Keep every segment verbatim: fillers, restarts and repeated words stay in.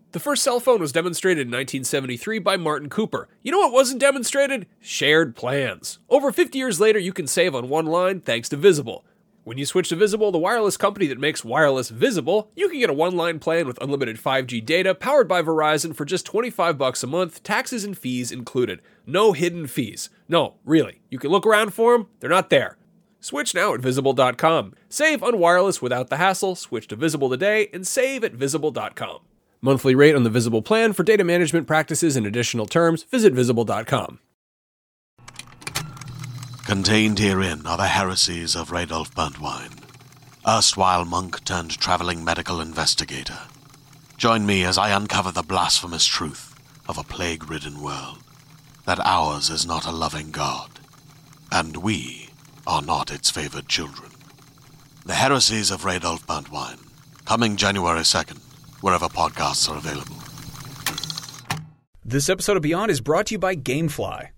The first cell phone was demonstrated in nineteen seventy-three by Martin Cooper. You know what wasn't demonstrated? Shared plans. Over fifty years later, you can save on one line thanks to Visible. When you switch to Visible, the wireless company that makes wireless visible, you can get a one-line plan with unlimited five G data powered by Verizon for just twenty-five bucks a month, taxes and fees included. No hidden fees. No, really. You can look around for them. They're not there. Switch now at Visible dot com. Save on wireless without the hassle. Switch to Visible today and save at Visible dot com. Monthly rate on the Visible plan for data management practices and additional terms. Visit Visible dot com. Contained herein are the heresies of Radolf Burntwine, erstwhile monk turned traveling medical investigator. Join me as I uncover the blasphemous truth of a plague-ridden world, that ours is not a loving God, and we are not its favored children. The heresies of Radolf Burntwine, coming January second, wherever podcasts are available. This episode of Beyond is brought to you by Gamefly.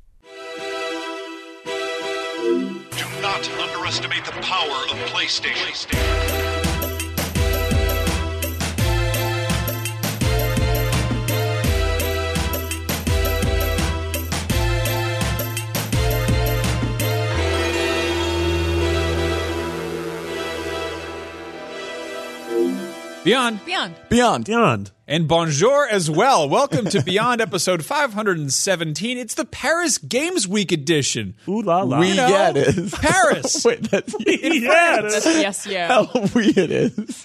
Do not underestimate the power of PlayStation. Beyond. Beyond. Beyond. Beyond. And bonjour as well. Welcome to Beyond episode five hundred seventeen. It's the Paris Games Week edition. Ooh la la. We You know, get it. Paris. Wait, that's yeah. That's, yes, yeah. how we it is.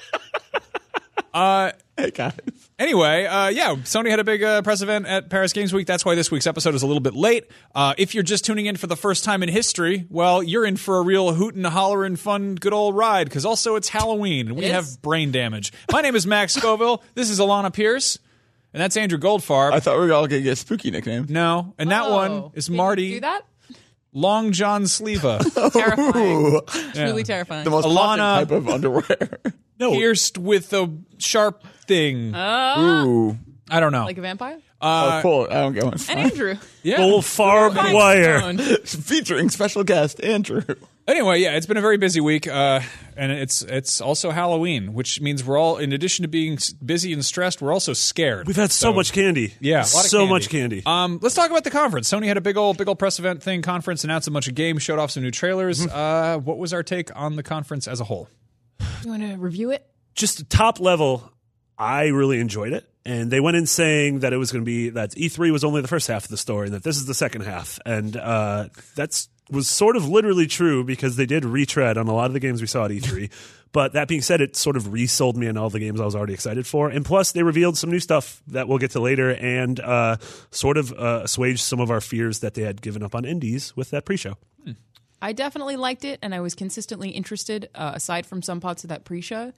Uh, Hey, guys. Anyway, uh, yeah, Sony had a big uh, press event at Paris Games Week. That's why this week's episode is a little bit late. Uh, if you're just tuning in for the first time in history, well, you're in for a real hootin', hollerin', fun, good old ride, because also it's Halloween, and we It is. have brain damage. My name is Max Scoville. This is Alana Pierce, and that's Andrew Goldfarb. I thought we were all going to get spooky nicknames. no, and that Oh. one is Can you Marty do that? Long John Sleva, Terrifying. Yeah. Truly terrifying. The most Alana- common type of underwear. No. pierced with a sharp thing. Uh, Ooh. I don't know. like a vampire? oh, cool. I don't get one. And Andrew. yeah. Gold farb wire. Rhinestone. Featuring special guest Andrew. Anyway, yeah, it's been a very busy week, uh, and it's it's also Halloween, which means we're all, in addition to being s- busy and stressed, we're also scared. We've had so, much candy. Yeah, a lot of so candy. much candy. Um, let's talk about the conference. Sony had a big old, big old press event thing, conference, announced a bunch of games, showed off some new trailers. Mm-hmm. Uh, what was our take on the conference as a whole? You want to review it? Just top level, I really enjoyed it. And they went in saying that it was going to be that E three was only the first half of the story and that this is the second half. And uh, that's was sort of literally true because they did retread on a lot of the games we saw at E three. But that being said, it sort of resold me on all the games I was already excited for. And plus, they revealed some new stuff that we'll get to later and uh, sort of uh, assuaged some of our fears that they had given up on indies with that pre-show. I definitely liked it, and I was consistently interested, uh, aside from some parts of that pre-show.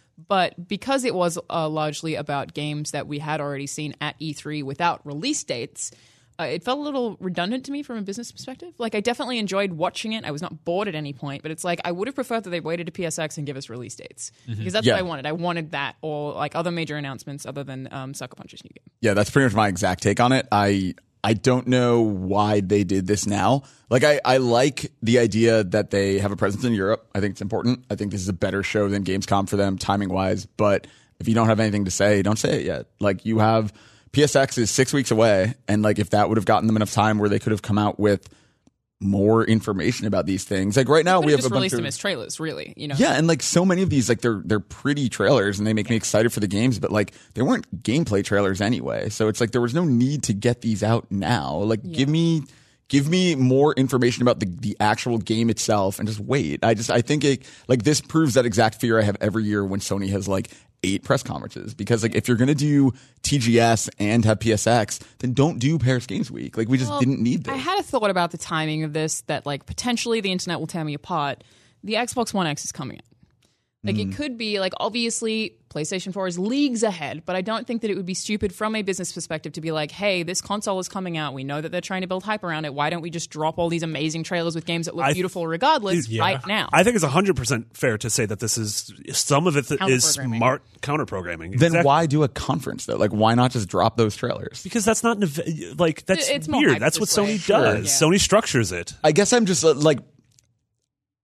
But because it was uh, largely about games that we had already seen at E three without release dates, uh, it felt a little redundant to me from a business perspective. Like, I definitely enjoyed watching it. I was not bored at any point, but it's like I would have preferred that they waited to P S X and give us release dates. Because that's Yeah. what I wanted. I wanted that, or like other major announcements other than um, Sucker Punch's new game. Yeah, that's pretty much my exact take on it. I I don't know why they did this now. Like, I, I like the idea that they have a presence in Europe. I think it's important. I think this is a better show than Gamescom for them, timing-wise. But if you don't have anything to say, don't say it yet. Like, you have P S X is six weeks away. And, like, if that would have gotten them enough time where they could have come out with more information about these things. Like, right now, Could we have just a bunch released of... them as trailers, really. You know. Yeah, and like so many of these, like they're they're pretty trailers, and they make me excited for the games. But like they weren't gameplay trailers anyway, so it's like there was no need to get these out now. Like give me give me more information about the the actual game itself, and just wait. I just I think it like this proves that exact fear I have every year when Sony has like eight press conferences, because like if you're gonna do T G S and have P S X, then don't do Paris Games Week. Like we just Well, didn't need this. I had a thought about the timing of this, that like potentially the internet will tear me apart. The Xbox One X is coming in. Like Mm. it could be like, obviously PlayStation four is leagues ahead, but I don't think that it would be stupid from a business perspective to be like, hey, this console is coming out. We know that they're trying to build hype around it. Why don't we just drop all these amazing trailers with games that look I- beautiful regardless Yeah. right now? I think it's one hundred percent fair to say that this is some of it is Counter-programming. smart counter programming. Then why do a conference though? Like why not just drop those trailers? Because that's not an ev- like that's It's more weird. hype That's what this way. Sony Sure. does. Yeah. Sony structures it. I guess I'm just uh, like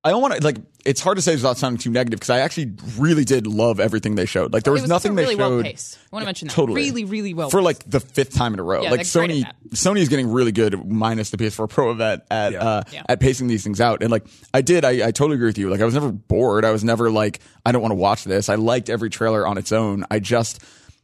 I don't want to like. It's hard to say without sounding too negative because I actually really did love everything they showed. Like there was, it was nothing also really they showed. well paced. I want to mention that. Totally, really, really well for paced. like the fifth time in a row. Yeah, like they're great Sony, at Sony is getting really good minus the P S four Pro event at Yeah. uh, Yeah. at pacing these things out. And like I did, I, I totally agree with you. Like I was never bored. I was never like I don't want to watch this. I liked every trailer on its own. I just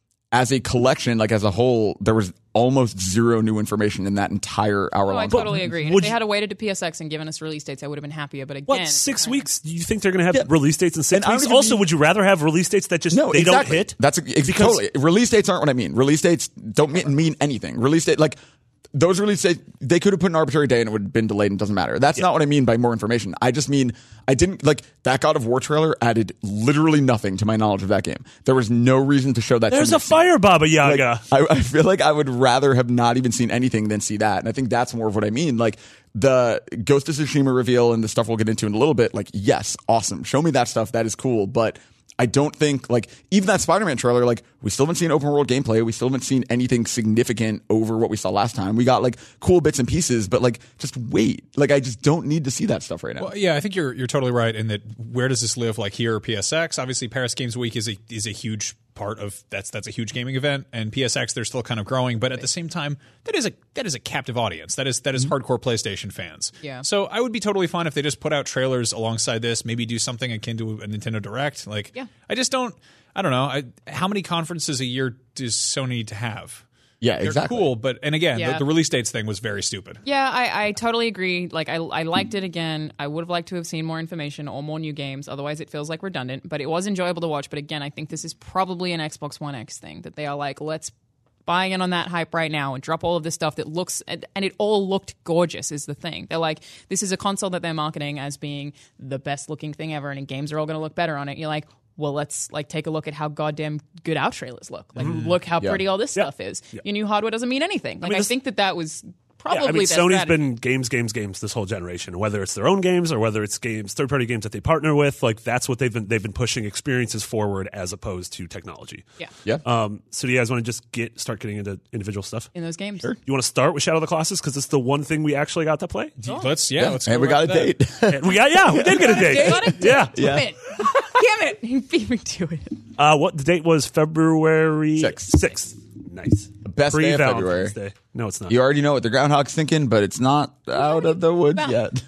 as a collection, like as a whole, there was almost zero new information in that entire hour Oh, long. I totally agree. And would if they you- had waited to P S X and given us release dates, I would have been happier. But again, What, six uh, weeks? Do you think they're going to have Yeah. release dates in six And I don't weeks? even Also, mean- would you rather have release dates that just No, they exactly. don't hit? That's ex- Because- totally release dates aren't what I mean. Release dates don't mean, mean anything. Release date like those release dates they could have put an arbitrary day and it would have been delayed and it doesn't matter. That's not what I mean by more information. I just mean I didn't like that God of War trailer added literally nothing to my knowledge of that game. There was no reason to show that. There's to a me. fire Baba Like, Yaga. I, I feel like I would rather have not even seen anything than see that. And I think that's more of what I mean. Like the Ghost of Tsushima reveal and the stuff we'll get into in a little bit. Like, yes, awesome. Show me that stuff. That is cool. But I don't think like even that Spider-Man trailer, like we still haven't seen open world gameplay. We still haven't seen anything significant over what we saw last time. We got like cool bits and pieces, but like just wait. Like I just don't need to see that stuff right now. Well, yeah, I think you're you're totally right in that. Where does this live? Like here or P S X? Obviously, Paris Games Week is a is a huge part of that's that's a huge gaming event, and P S X they're still kind of growing, but at the same time, that is a that is a captive audience. That is that is hardcore PlayStation fans. Yeah. So I would be totally fine if they just put out trailers alongside this. Maybe do something akin to a Nintendo Direct. Like, Yeah. I just don't. I don't know. I, how many conferences a year does Sony need to have? Yeah, They're exactly. cool, but and again, Yeah. the, the release dates thing was very stupid. Yeah, I, I totally agree. Like, I, I liked it again. I would have liked to have seen more information or more new games. Otherwise, it feels like redundant. But it was enjoyable to watch. But again, I think this is probably an Xbox One X thing that they are like, let's buy in on that hype right now and drop all of this stuff that looks and and it all looked gorgeous is the thing. They're like, this is a console that they're marketing as being the best looking thing ever, and games are all going to look better on it. You're like, well, let's like take a look at how goddamn good our trailers look. Like, look how Yeah. pretty all this Yeah. stuff is. Your new hardware doesn't mean anything. Like, I, mean, this- think that that was probably Yeah, I mean, their Sony's strategy. been games, games, games this whole generation. Whether it's their own games or whether it's games, third-party games that they partner with, like that's what they've been they've been pushing experiences forward as opposed to technology. Yeah. Yeah. Um, so do you guys want to just get start getting into individual stuff? in those games. You want to start with Shadow of the Colossus because it's the one thing we actually got to play. Let's yeah, let's. and go we got a right to that. date. And we got yeah, we did get a date. Got it? Yeah. Damn it. Damn it. He beat me to it. Uh, what the date was? February Sixth. Sixth. Nice. Best day of Pre-Valentine's February. Day. No, it's not. You already know what the groundhog's thinking, but it's not out of the woods Val- yet.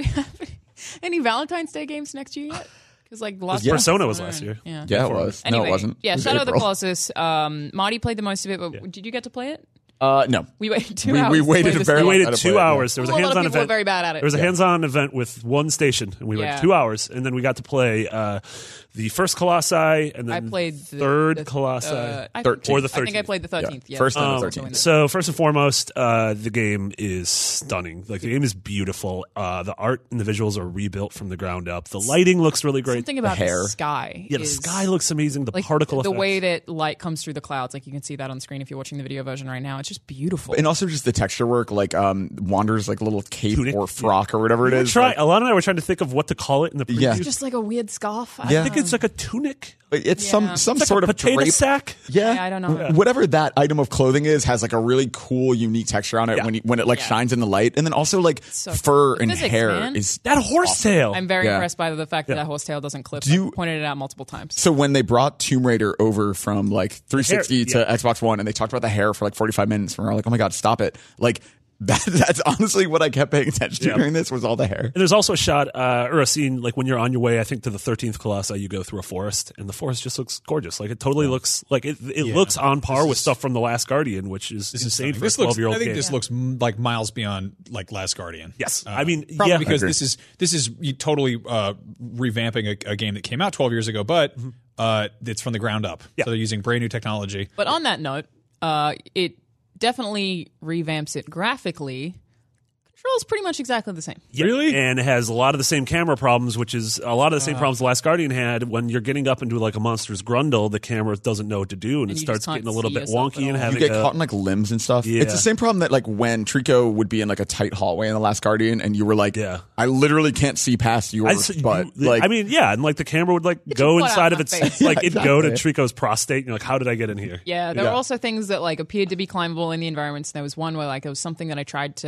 Any Valentine's Day games next year yet? Because like the last Yeah. Persona was last year. Yeah. Yeah, it was. Anyway, no, it wasn't. Yeah, It was Shadow of the April. Colossus. Um, Marty played the most of it, but did you get to play it? Uh, no. We waited two We- hours. we to waited play a this very We game. long waited How to two play it, hours. There was a Well, a lot of hands-on people were event. very bad at it. There was a Yeah. hands-on event with one station, and we Yeah. went two hours, and then we got to play uh, the first Colossi, and then I played the third the, Colossi. uh, I Thirteenth. think- Or the I think I thirteenth. played the thirteenth. Yeah. Yeah. First and the Um, thirteenth. So first and foremost, uh, the game is stunning. Like the game is beautiful. Uh, the art and the visuals are rebuilt from the ground up. The lighting looks really great. Something about the, hair. sky. Yeah, the is- sky looks amazing. The like particle the effects. way that light comes through the clouds. Like you can see that on screen if you're watching the video version right now. It's just beautiful. And also just the texture work, like um, Wander's like little cape Tunic. or frock or whatever it We were is. try, Like, Alana and I were trying to think of what to call it in the preview. Yeah. It's just like a weird scarf. I Yeah. I think it's like a tunic. it's Yeah. some some It's like sort a of potato drape. sack. Yeah. Yeah, I don't know. Yeah. Whatever that item of clothing is has like a really cool, unique texture on it Yeah. when you, when it like Yeah. shines in the light, and then also like So fur cool. and The physics, hair man. is That horsetail. I'm very Yeah. impressed by the fact that Yeah. that horsetail doesn't clip. Do you- I've pointed it out multiple times. So when they brought Tomb Raider over from like three sixty The hair, to Xbox One, and they talked about the hair for like forty-five minutes, and we were like, "Oh my god, stop it!" Like that, that's honestly what I kept paying attention to Yeah. during this was all the hair. And there's also a shot uh, or a scene like when you're on your way, I think, to the thirteenth Colossi, you go through a forest, and the forest just looks gorgeous. Like it totally looks like it. It Yeah. looks on par This with is- stuff from the Last Guardian, which is This is insane stunning. for a This looks. twelve year old I think game. this looks m- like miles beyond like Last Guardian. Yes. Uh, I mean, probably yeah. because I agree. this is this is totally uh, revamping a, a game that came out twelve years ago, but uh, it's from the ground up. Yeah. So they're using brand new technology. But on that note, uh, it definitely revamps it graphically. Controls pretty much exactly the same. Yeah, Really? and it has a lot of the same camera problems, which is a lot of the Uh. same problems the Last Guardian had. When you're getting up into like a monster's grundle, the camera doesn't know what to do, and, And it you starts just can't getting a little see bit yourself wonky at and all. having You get a, caught in like limbs and stuff. Yeah. It's the same problem that like when Trico would be in like a tight hallway in The Last Guardian, and you were like, Yeah. I literally can't see past I, yours s- butt. you- Like, I mean, yeah, and like the camera would like go your butt inside out of my its face. like Yeah, it'd go to exactly. Trico's prostate. And you're like, how did I get in here? Yeah, there Yeah. were also things that like appeared to be climbable in the environments. There was one where like it was something that I tried to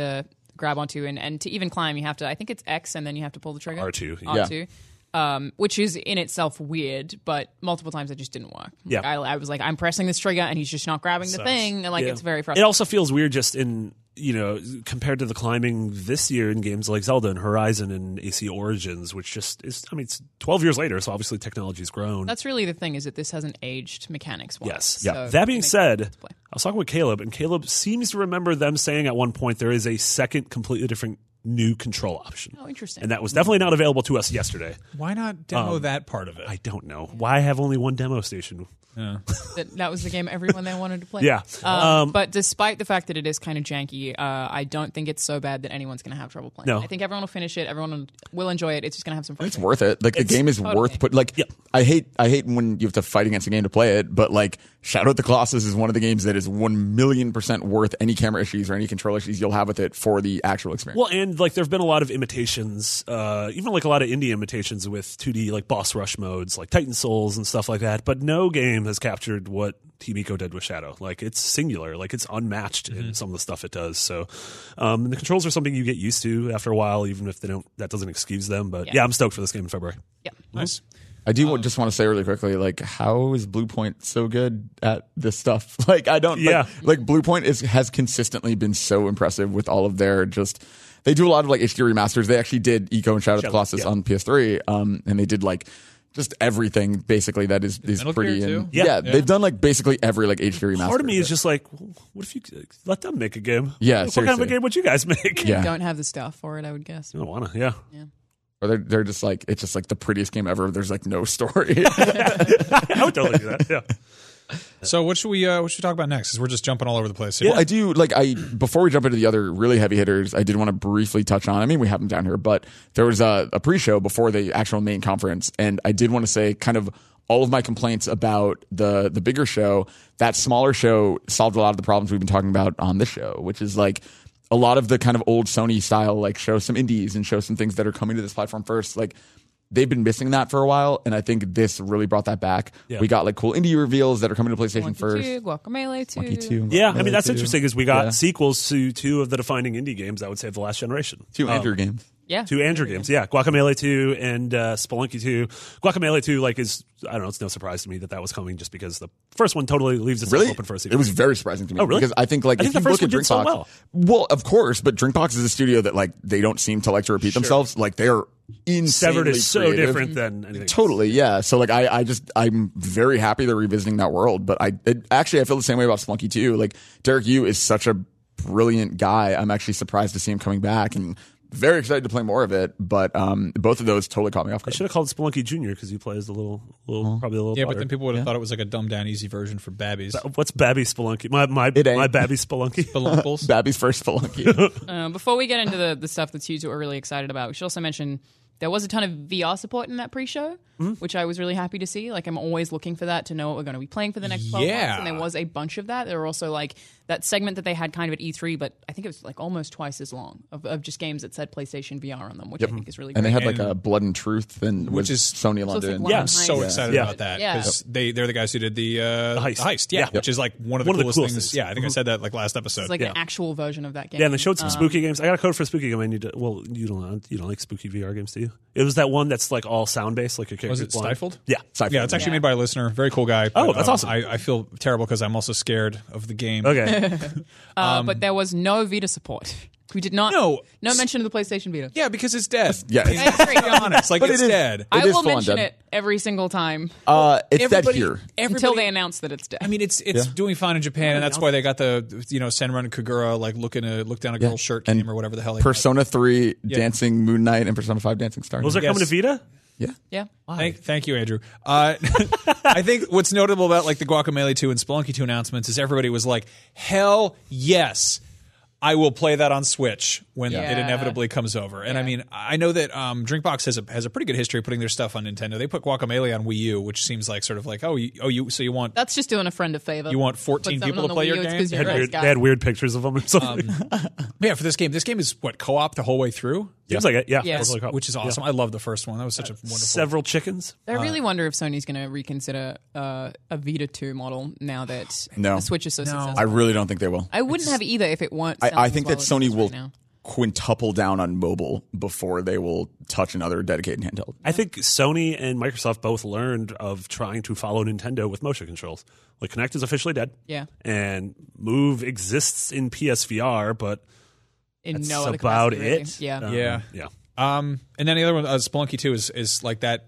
grab onto, and, and to even climb, you have to. I think it's X, and then you have to pull the trigger. R two. R two. Um, which is in itself weird, but multiple times it just didn't work. Yeah. Like, I, I was like, I'm pressing this trigger, and he's just not grabbing the Sucks. thing, and like Yeah. it's very It frustrating. also feels weird just in, you know, compared to the climbing this year in games like Zelda and Horizon and A C Origins, which just is, I mean, it's twelve years later, so obviously technology's grown. That's really the thing, is that this hasn't aged mechanics wise. Yes. Yeah. That being said, sense to play. I was talking with Caleb, and Caleb seems to remember them saying at one point there is a second, completely different new control option. Oh, interesting. And that was definitely not available to us yesterday. Why not demo Um, that part of it? I don't know. Why have only one demo station? that, that was the game everyone there wanted to play. Yeah. Um, Um, but despite the fact that it is kind of janky, uh, I don't think it's so bad that anyone's going to have trouble playing. No. I think everyone will finish it. Everyone will enjoy it. It's just going to have some fun. It's worth it. Like the game is totally. worth put. Like Yep. I hate I hate when you have to fight against a game to play it, but like Shadow of the Colossus is one of the games that is one million percent worth any camera issues or any control issues you'll have with it for the actual experience. Well, and like there have been a lot of imitations, uh, even like a lot of indie imitations with two D like boss rush modes, like Titan Souls and stuff like that. But no game has captured what Team Ico did with Shadow. Like it's singular, like it's unmatched Mm-hmm. in some of the stuff it does. So um, the controls are something you get used to after a while, even if they don't. That doesn't excuse them. But yeah, Yeah. I'm stoked for this game in February. Yeah. Nice. I do just want to say really quickly, like, how is Bluepoint so good at this stuff? Like, I don't, Yeah. like, like Bluepoint is has consistently been so impressive with all of their just. They do a lot of like H D remasters. They actually did Eco and Shadow of the Shadow, Colossus yeah. on P S three, um, and they did like just everything basically that is is Metal pretty. Gear And, too? yeah, Yeah. they've done like basically every like H D remaster. Part of me is but- just like, what if you let them make a game? Yeah, what kind of a seriously. game would you guys make? Yeah. Don't have the stuff for it, I would guess. I don't wanna. Yeah, or they're they're just like it's just like the prettiest game ever. There's like no story. I would totally do that. Yeah. So what should we uh, what should we talk about next? Because we're just jumping all over the place. Here. Well, I do like I before we jump into the other really heavy hitters, I did want to briefly touch on. I mean, we have them down here, but there was a, a pre-show before the actual main conference, and I did want to say kind of all of my complaints about the the bigger show. That smaller show solved a lot of the problems we've been talking about on this show, which is like a lot of the kind of old Sony style, like show some indies and show some things that are coming to this platform first, like. They've been missing that for a while, and I think this really brought that back. Yeah. We got like cool indie reveals that are coming to PlayStation Monkey first. two, Guacamelee two. Monkey two, Yeah, I Guacamelee mean that's two. interesting. Is we got Yeah. sequels to two of the defining indie games I would say of the last generation. two Um, Andrew games. Yeah. Two Andrew games, yeah, Guacamelee two and uh, Spelunky two. Guacamelee two, like, is I don't know. It's no surprise to me that that was coming, just because the first one totally leaves itself Really? open for a sequel. It was very surprising to me. Oh, really? Because I think like I if think you the look first at one did so Drinkbox, well. well, of course, but Drinkbox is a studio that like they don't seem to like to repeat themselves. Like they are insanely Severed is so creative. different than anything. else. Totally, yeah. So like I, I just I'm very happy they're revisiting that world. But I it, actually I feel the same way about Spelunky too. Like Derek Yu is such a brilliant guy. I'm actually surprised to see him coming back and very excited to play more of it. But um, both of those totally caught me off I guard. should have called it Spelunky Junior because you play as the little, little probably a little. yeah, but daughter. then people would have thought it was like a dumbed down, easy version for babbies. What's Babby Spelunky? My my It ain't. my Babby Spelunky. Spelunkles. Babby's first Spelunky. Uh, before we get into the, the stuff that you two are really excited about, we should also mention there was a ton of V R support in that pre-show, Mm-hmm. which I was really happy to see. Like, I'm always looking for that to know what we're going to be playing for the next twelve Yeah. months, and there was a bunch of that. There were also, like, that segment that they had kind of at E three, but I think it was, like, almost twice as long of, of just games that said PlayStation V R on them, which I think is really and great. they had like And- a Blood and Truth, and Which which is- is Sony So it's London. like Yeah. Lime I'm so Heist. excited Yeah. about that Yeah. because they they're the guys who did the uh, The heist. Yeah, Yeah. which is like one of the One of the coolest coolest things. things. Yeah, I think I said that like last episode. It's like Yeah. an actual version of that game. Yeah, and they showed some Um, spooky games. I got a code for a spooky game. I need to. Well, you don't. You don't like spooky V R games, do you? It was that one that's like all sound based, like your character. Was it Stifled? Yeah, Sci-fi. Yeah, it's actually Yeah. made by a listener, very cool guy. Oh, but, that's um, awesome. I, I feel terrible because I'm also scared of the game. Okay. Uh, but there was no Vita support. We did not. No. No mention of the PlayStation Vita. Yeah, because it's dead. Yeah, I it's, agree. To be honest, like But it's it is- dead. I It is will full on mention dead. it every single time uh, it's dead Everybody- here. Everybody, until they announce that it's dead. I mean, it's it's Yeah. doing fine in Japan, and that's why they got the you know Senran Kagura like looking to look down a girl's shirt And cam or whatever the hell. They got. Persona three, Dancing Moon Knight, and Persona five, Dancing Star. Was it Yes. coming to Vita? Yeah. yeah. Thank, thank you, Andrew. Uh, I think what's notable about like the Guacamelee two and Spelunky two announcements is everybody was like, "Hell yes, I will play that on Switch when Yeah. it inevitably comes over." And I mean, I know that um, Drinkbox has a has a pretty good history of putting their stuff on Nintendo. They put Guacamelee on Wii U, which seems like sort of like, oh, you, oh, you so you want That's just doing a friend a favor. you want fourteen Put something people on to the play Wii your U, it's game? 'cause They you're had, a nice weird, guy. they had weird pictures of them or something. Yeah, for this game, this game is what co-op the whole way through. Seems like it. Yeah. Yes. Totally co- Which is awesome. I love the first one. That was such a wonderful. Several chickens. I really wonder if Sony's going to reconsider uh, a Vita two model now that No. the Switch is so successful. I really don't think they will. I wouldn't have either if it weren't. I, selling I as think well that as it Sony is will right now. quintuple down on mobile before they will touch another dedicated handheld. I think Sony and Microsoft both learned of trying to follow Nintendo with motion controls. Like Kinect is officially dead. Yeah. And Move exists in P S V R, but In that's no other about capacity, really. it. Yeah. Um, Yeah. Yeah. Um, and then the other one, uh, Spelunky two, is is like that.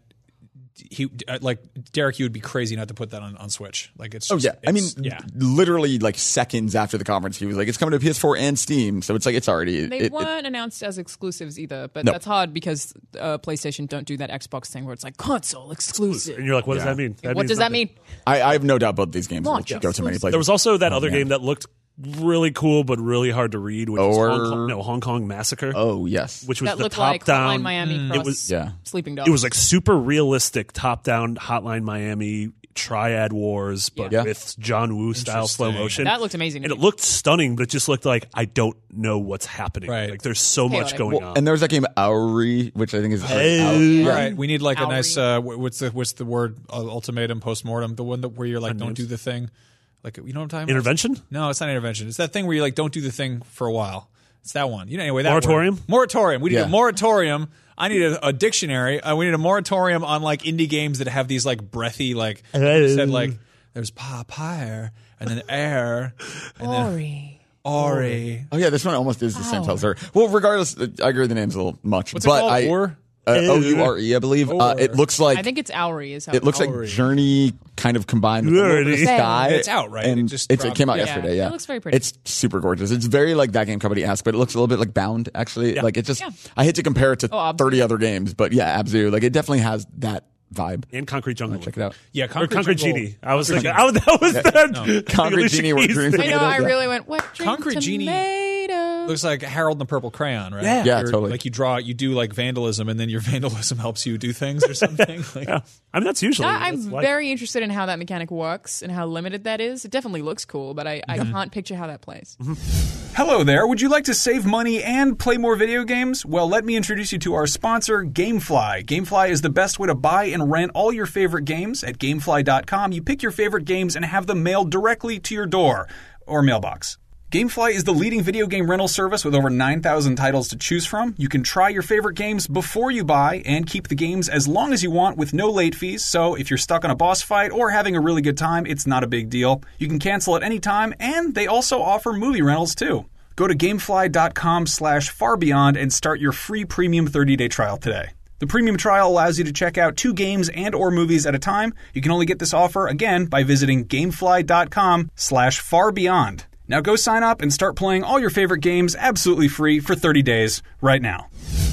He uh, like Derek, you would be crazy not to put that on, on Switch. Like it's Oh just, yeah, I mean, it's- yeah. literally like seconds after the conference, he was like, "It's coming to P S four and Steam." So it's like it's already. They it- it- weren't announced as exclusives either, but No. that's hard because uh, PlayStation don't do that Xbox thing where it's like console exclusive. And you're like, what does that mean? That what means does that nothing. mean? I, I have no doubt both these games will Launch go to many exclusive. places. There was also that other man. game that looked really cool but really hard to read, which Or- was Hong Kong, no, Hong Kong Massacre, Oh yes, which was That the looked like Hotline top-down. Miami cross it was Yeah. Sleeping Dogs. It was like super realistic top-down Hotline Miami Triad Wars, but Yeah. with John Woo style slow Interesting. motion. That looked amazing to and it me. looked stunning, but it just looked like I don't know what's happening. Right. Like there's so much Chaotic. going well, on. and there was that game Auri, which I think is Hey. All right, we need like a Owry. nice. Uh, wh- what's the what's the word? Uh, ultimatum, postmortem. The one that where you're like, don't do the thing. Like you know what I'm talking about? Intervention? No, it's not intervention. It's that thing where you like don't do the thing for a while. It's that one. You know, anyway, that Moratorium? word. Moratorium. We need Yeah. a moratorium. I need a, a dictionary. Uh, we need a moratorium on like indie games that have these like breathy like you said like there's papire and then air and then Ori. Ori. Oh yeah, this one almost is the same title story. Well, regardless, I agree with the name's a little much, What's it but called? I Or? uh, O U R E, I believe. Uh, it looks like I think it's Owry is how it looks like Ori. Journey kind of combined with Ori. Over the Sky. It's out, right? And It just it's, it dropped. came out Yeah. yesterday. Yeah, It looks very pretty. It's super gorgeous. It's very like that game company-esque, but it looks a little bit like Bound. Actually, like it just. Yeah. I hate to compare it to Oh, Abzu. thirty other games, but yeah, Abzu. Like it definitely has that vibe. and Concrete Jungle. Check it out. Yeah, Or Concrete, Concrete Jungle- Genie. I was Concrete like, I, that was that. Concrete Alicia Genie where Keys dreams thing. I know. I Yeah. really went. What? Drink Concrete Genie- tomato. Looks like Harold and the Purple Crayon, right? Yeah. Yeah, You're- totally. Like you draw, you do like vandalism, and then your vandalism helps you do things or something. Like, Yeah. I mean, that's usually. I, I'm that's like- very interested in how that mechanic works and how limited that is. It definitely looks cool, but I, I can't picture how that plays. Hello there. Would you like to save money and play more video games? Well, let me introduce you to our sponsor, GameFly. GameFly is the best way to buy and rent all your favorite games. At gamefly dot com, you pick your favorite games and have them mailed directly to your door or mailbox. GameFly is the leading video game rental service with over nine thousand titles to choose from. You can try your favorite games before you buy and keep the games as long as you want with no late fees. So if you're stuck on a boss fight or having a really good time, it's not a big deal. You can cancel at any time, and they also offer movie rentals too. Go to gamefly dot com slash far beyond and start your free premium thirty-day trial today. The premium trial allows you to check out two games and or movies at a time. You can only get this offer, again, by visiting gamefly dot com slash far beyond. Now go sign up and start playing all your favorite games absolutely free for thirty days right now.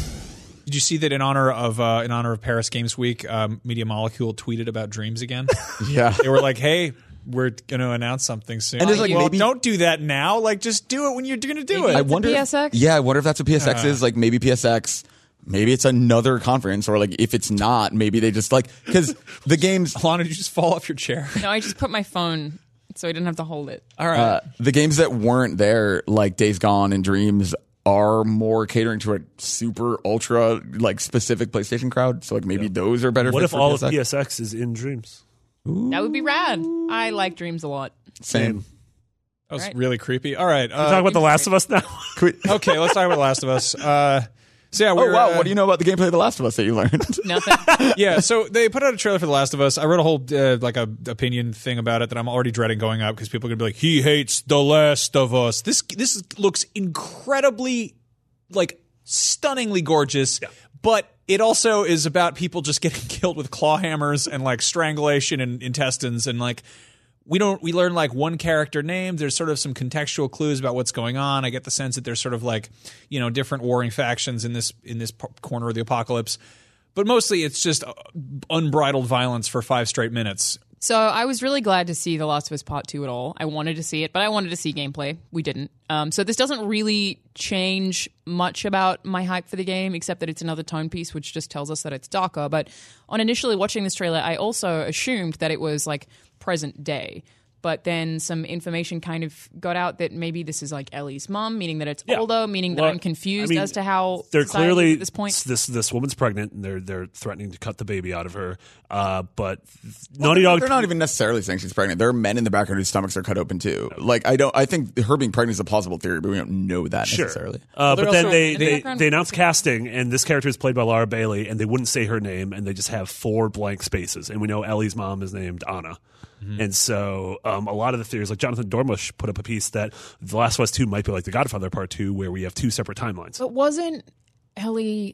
did you see that in honor of uh, in honor of Paris Games Week, um, Media Molecule tweeted about Dreams again? Yeah. They were like, "Hey, we're going to announce something soon." And it's like, well, maybe- don't do that now. Like, just do it when you're going to do Maybe it. I It's a wonder. P if- S X? yeah, I wonder if that's what P S X is. Like maybe P S X. Maybe it's another conference, or like if it's not, maybe they just like because the games, Alana, did you just fall off your chair? No, I just put my phone so I didn't have to hold it. All right. uh, the games that weren't there, like Days Gone and Dreams, are more catering to a super ultra like specific PlayStation crowd. So like maybe those are better. What fits if for all of P S X. P S X is in Dreams? That would be rad. I like Dreams a lot. Same. that was right. really creepy. All right. Uh, Talk about The Last of Us now. okay, let's talk about The Last of Us. Uh, so yeah, Oh we're, wow! uh, What do you know about the gameplay of The Last of Us that you learned? Nothing. yeah, so they put out a trailer for The Last of Us. I wrote a whole uh, like a opinion thing about it that I'm already dreading going up because people are gonna be like, "He hates The Last of Us." This this looks incredibly, like, stunningly gorgeous, but it also is about people just getting killed with claw hammers and like strangulation and intestines and like. We don't. We learn like one character name. There's sort of some contextual clues about what's going on. I get the sense that there's sort of like, you know, different warring factions in this in this p- corner of the apocalypse. But mostly, it's just uh, unbridled violence for five straight minutes. So I was really glad to see The Last of Us Part two at all. I wanted to see it, but I wanted to see gameplay. We didn't. Um, so this doesn't really change much about my hype for the game, except that it's another tone piece, which just tells us that it's darker. But on initially watching this trailer, I also assumed that it was like present day. but then some information kind of got out that maybe this is like Ellie's mom, meaning that it's Yeah. older, meaning that Well, I'm confused I mean, as to how they're society is clearly at this point. this this woman's pregnant and they're they're threatening to cut the baby out of her. Uh, but Naughty Dog, They're not even necessarily saying she's pregnant. There are men in the background whose stomachs are cut open too. Like I don't. I think her being pregnant is a plausible theory, but we don't know that Sure. necessarily. Uh, They're but then also- they In the they, background- they announced casting, and this character is played by Laura Bailey, and they wouldn't say her name, and they just have four blank spaces. And we know Ellie's mom is named Anna. And so um, a lot of the theories, like Jonathan Dormush put up a piece that The Last of Us two might be like The Godfather Part two, where we have two separate timelines. But wasn't Ellie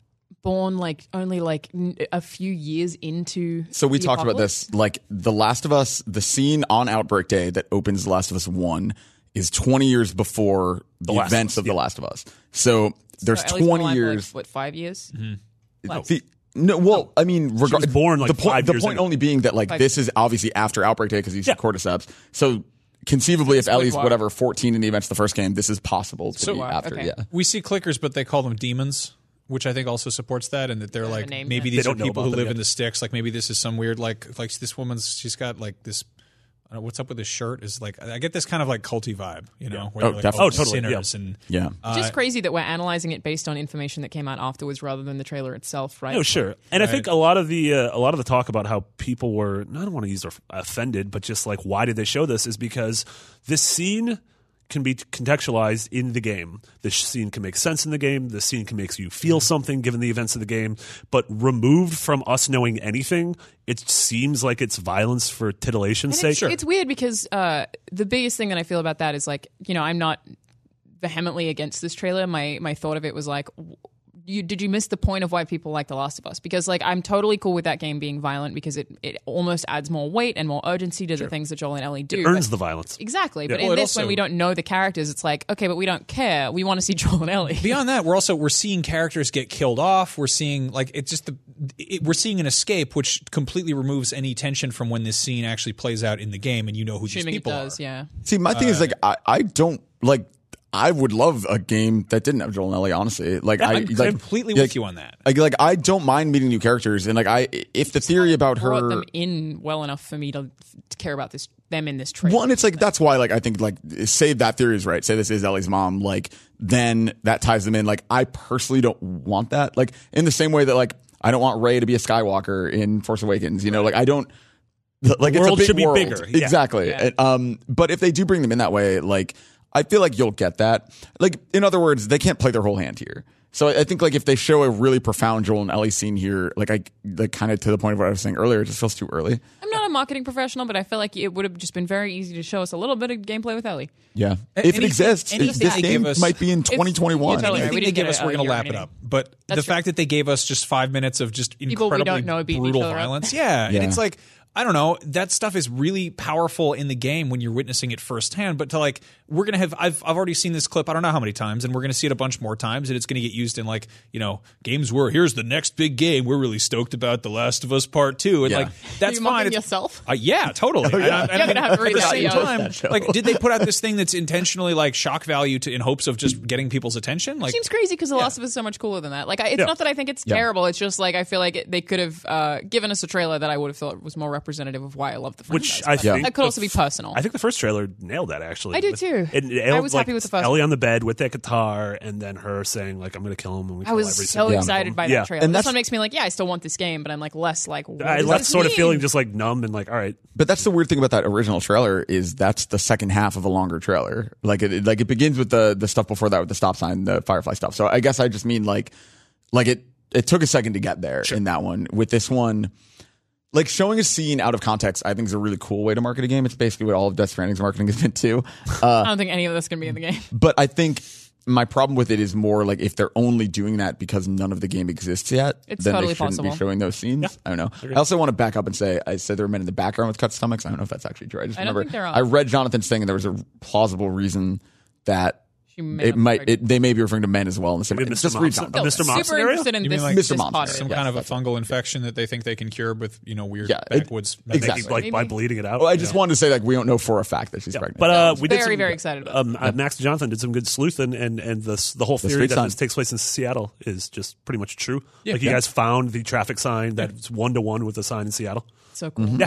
born like only like n- a few years into? So we the talked about apocalypse? this. Like The Last of Us, the scene on Outbreak Day that opens The Last of Us one is twenty years before the, Last of events Us, of The yeah. Last of Us. So there's So Ellie's been twenty alive for, like, years. what, five years? Less. The- no, well, I mean, rega- was born, like, the point. five The years point in. only being that like Five this is obviously after Outbreak Day because he's Yeah. cordyceps. So conceivably, if Ellie's why- whatever fourteen in the events of the first game, this is possible to So- be Wow, after. okay. Yeah. We see clickers, but they call them demons, which I think also supports that, and that they're like name, maybe yeah. these They are don't know people about who them live yet. in the sticks. Like maybe this is some weird like like this woman's. She's got like this. I don't know, what's up with this shirt? Is like I get this kind of like culty vibe, you know? Where Oh, they're like, definitely. Oh, totally, sinners and Yeah. Just crazy that we're analyzing it based on information that came out afterwards rather than the trailer itself, right? No, sure. And I think a lot of the uh, a lot of the talk about how people were, I don't want to use the- offended, but just like why did they show this is because this scene can be contextualized in the game. This scene can make sense in the game. This scene can make you feel something given the events of the game. But removed from us knowing anything, it seems like it's violence for titillation's And sake. it's, it's weird because uh, the biggest thing that I feel about that is like, you know, I'm not vehemently against this trailer. My my thought of it was like, w- you did you miss the point of why people like The Last of Us? Because like I'm totally cool with that game being violent because it, it almost adds more weight and more urgency to the things that Joel and Ellie do. It earns But- the violence. Exactly. But Well, in it this, when also- we don't know the characters, it's like, okay, but we don't care. We want to see Joel and Ellie. beyond that, we're also we're seeing characters get killed off. We're seeing like it's just the it, we're seeing an escape, which completely removes any tension from when this scene actually plays out in the game, and you know who these Assuming it people does, are. yeah. See, my thing is like I, I don't like. I would love a game that didn't have Joel and Ellie. Honestly, like I I'm like, completely like, with you on that. Like, like I don't mind meeting new characters, and like I, if the theory about Brought her, them in well enough for me to, to care about this them in this trailer. one, it's like that's why like I think like say that theory is right. Say this is Ellie's mom. Like then that ties them in. Like I personally don't want that. Like in the same way that like I don't want Rey to be a Skywalker in Force Awakens. You know, like I don't. Like The it's a world big should be world. bigger. Yeah. Exactly. Yeah. And, um, but if they do bring them in that way, like I feel like you'll get that. Like in other words, they can't play their whole hand here. So I I think like if they show a really profound Joel and Ellie scene here, like I like kind of to the point of what I was saying earlier, it just feels too early. I'm not a marketing professional, but I feel like it would have just been very easy to show us a little bit of gameplay with Ellie. Yeah, A- if it anything- exists, anything this they game give us- might be in If- twenty twenty-one. you're totally right. Anything We they didn't give get us, a- we're a going to year or lap it anything. up. But the true. fact that they gave us just five minutes of just People we incredibly don't know beating each brutal other up. violence, yeah. Yeah. And it's like, I don't know, that stuff is really powerful in the game when you're witnessing it firsthand. But to like, we're going to have, I've, I've already seen this clip, I don't know how many times, and we're going to see it a bunch more times. And it's going to get used in like, you know, games where here's the next big game. We're really stoked about The Last of Us Part Two. And Yeah. like, that's Are you fine. mocking It's- yourself? Uh, yeah, totally. And I- and I You're gonna have to at the read same that, time, yeah. like, did they put out this thing that's intentionally like shock value to in hopes of just getting people's attention? Like, Seems crazy because The Last of Us is so much cooler than that. Like, I, it's Yeah. not that I think it's Yeah. terrible. It's just like I feel like it, they could have uh, given us a trailer that I would have thought was more representative of why I love the franchise. Which I But think that could the also be f- personal. I think the first trailer nailed that actually. I do With- too. It, it, I was like, happy with the first Ellie one. on the bed with that guitar, and then her saying like, "I'm going to kill him." And we I kill was every so single one of excited them. by yeah. that trailer. And This that's- one makes me like, yeah, I still want this game, but I'm like less like. What I does left this sort of mean? feeling just like numb and like, all right, But that's the weird thing about that original trailer is that's the second half of a longer trailer. Like it, it- like it begins with the the stuff before that with the stop sign, the Firefly stuff. So I guess I just mean like, like it it took a second to get there in that one. With this one, like showing a scene out of context, I think is a really cool way to market a game. It's basically what all of Death Stranding's marketing has been too. Uh, I don't think any of this can be in the game. but I think my problem with it is more like if they're only doing that because none of the game exists yet, It's then totally they shouldn't possible. be showing those scenes. I don't know. I also want to back up and say I said there were men in the background with cut stomachs. I don't know if that's actually true. I just I don't remember think there are. I read Jonathan's thing and there was a plausible reason that She may it have might heard- it, they may be referring to men as well in the same. Maybe Just Mister read Monster- Jonathan. a Mister Super Monster scenario? interested in You this. mean like this Mister part Monster? of it. some Yes, kind of a that's it. fungal infection that they think they can cure with, you know, weird Yeah, it- backwoods exactly. methods. like by Maybe. bleeding it out. Well, I just you know? wanted to say like we don't know for a fact that she's pregnant. But uh, we did Very, some, very excited about Um, uh, Max Jonathan did some good sleuthing, and and the the whole theory street that sign. this takes place in Seattle is just pretty much true. Yeah. like you Yeah. guys found the traffic sign that's one to one with the sign in Seattle. So cool. Mm-hmm. Yeah,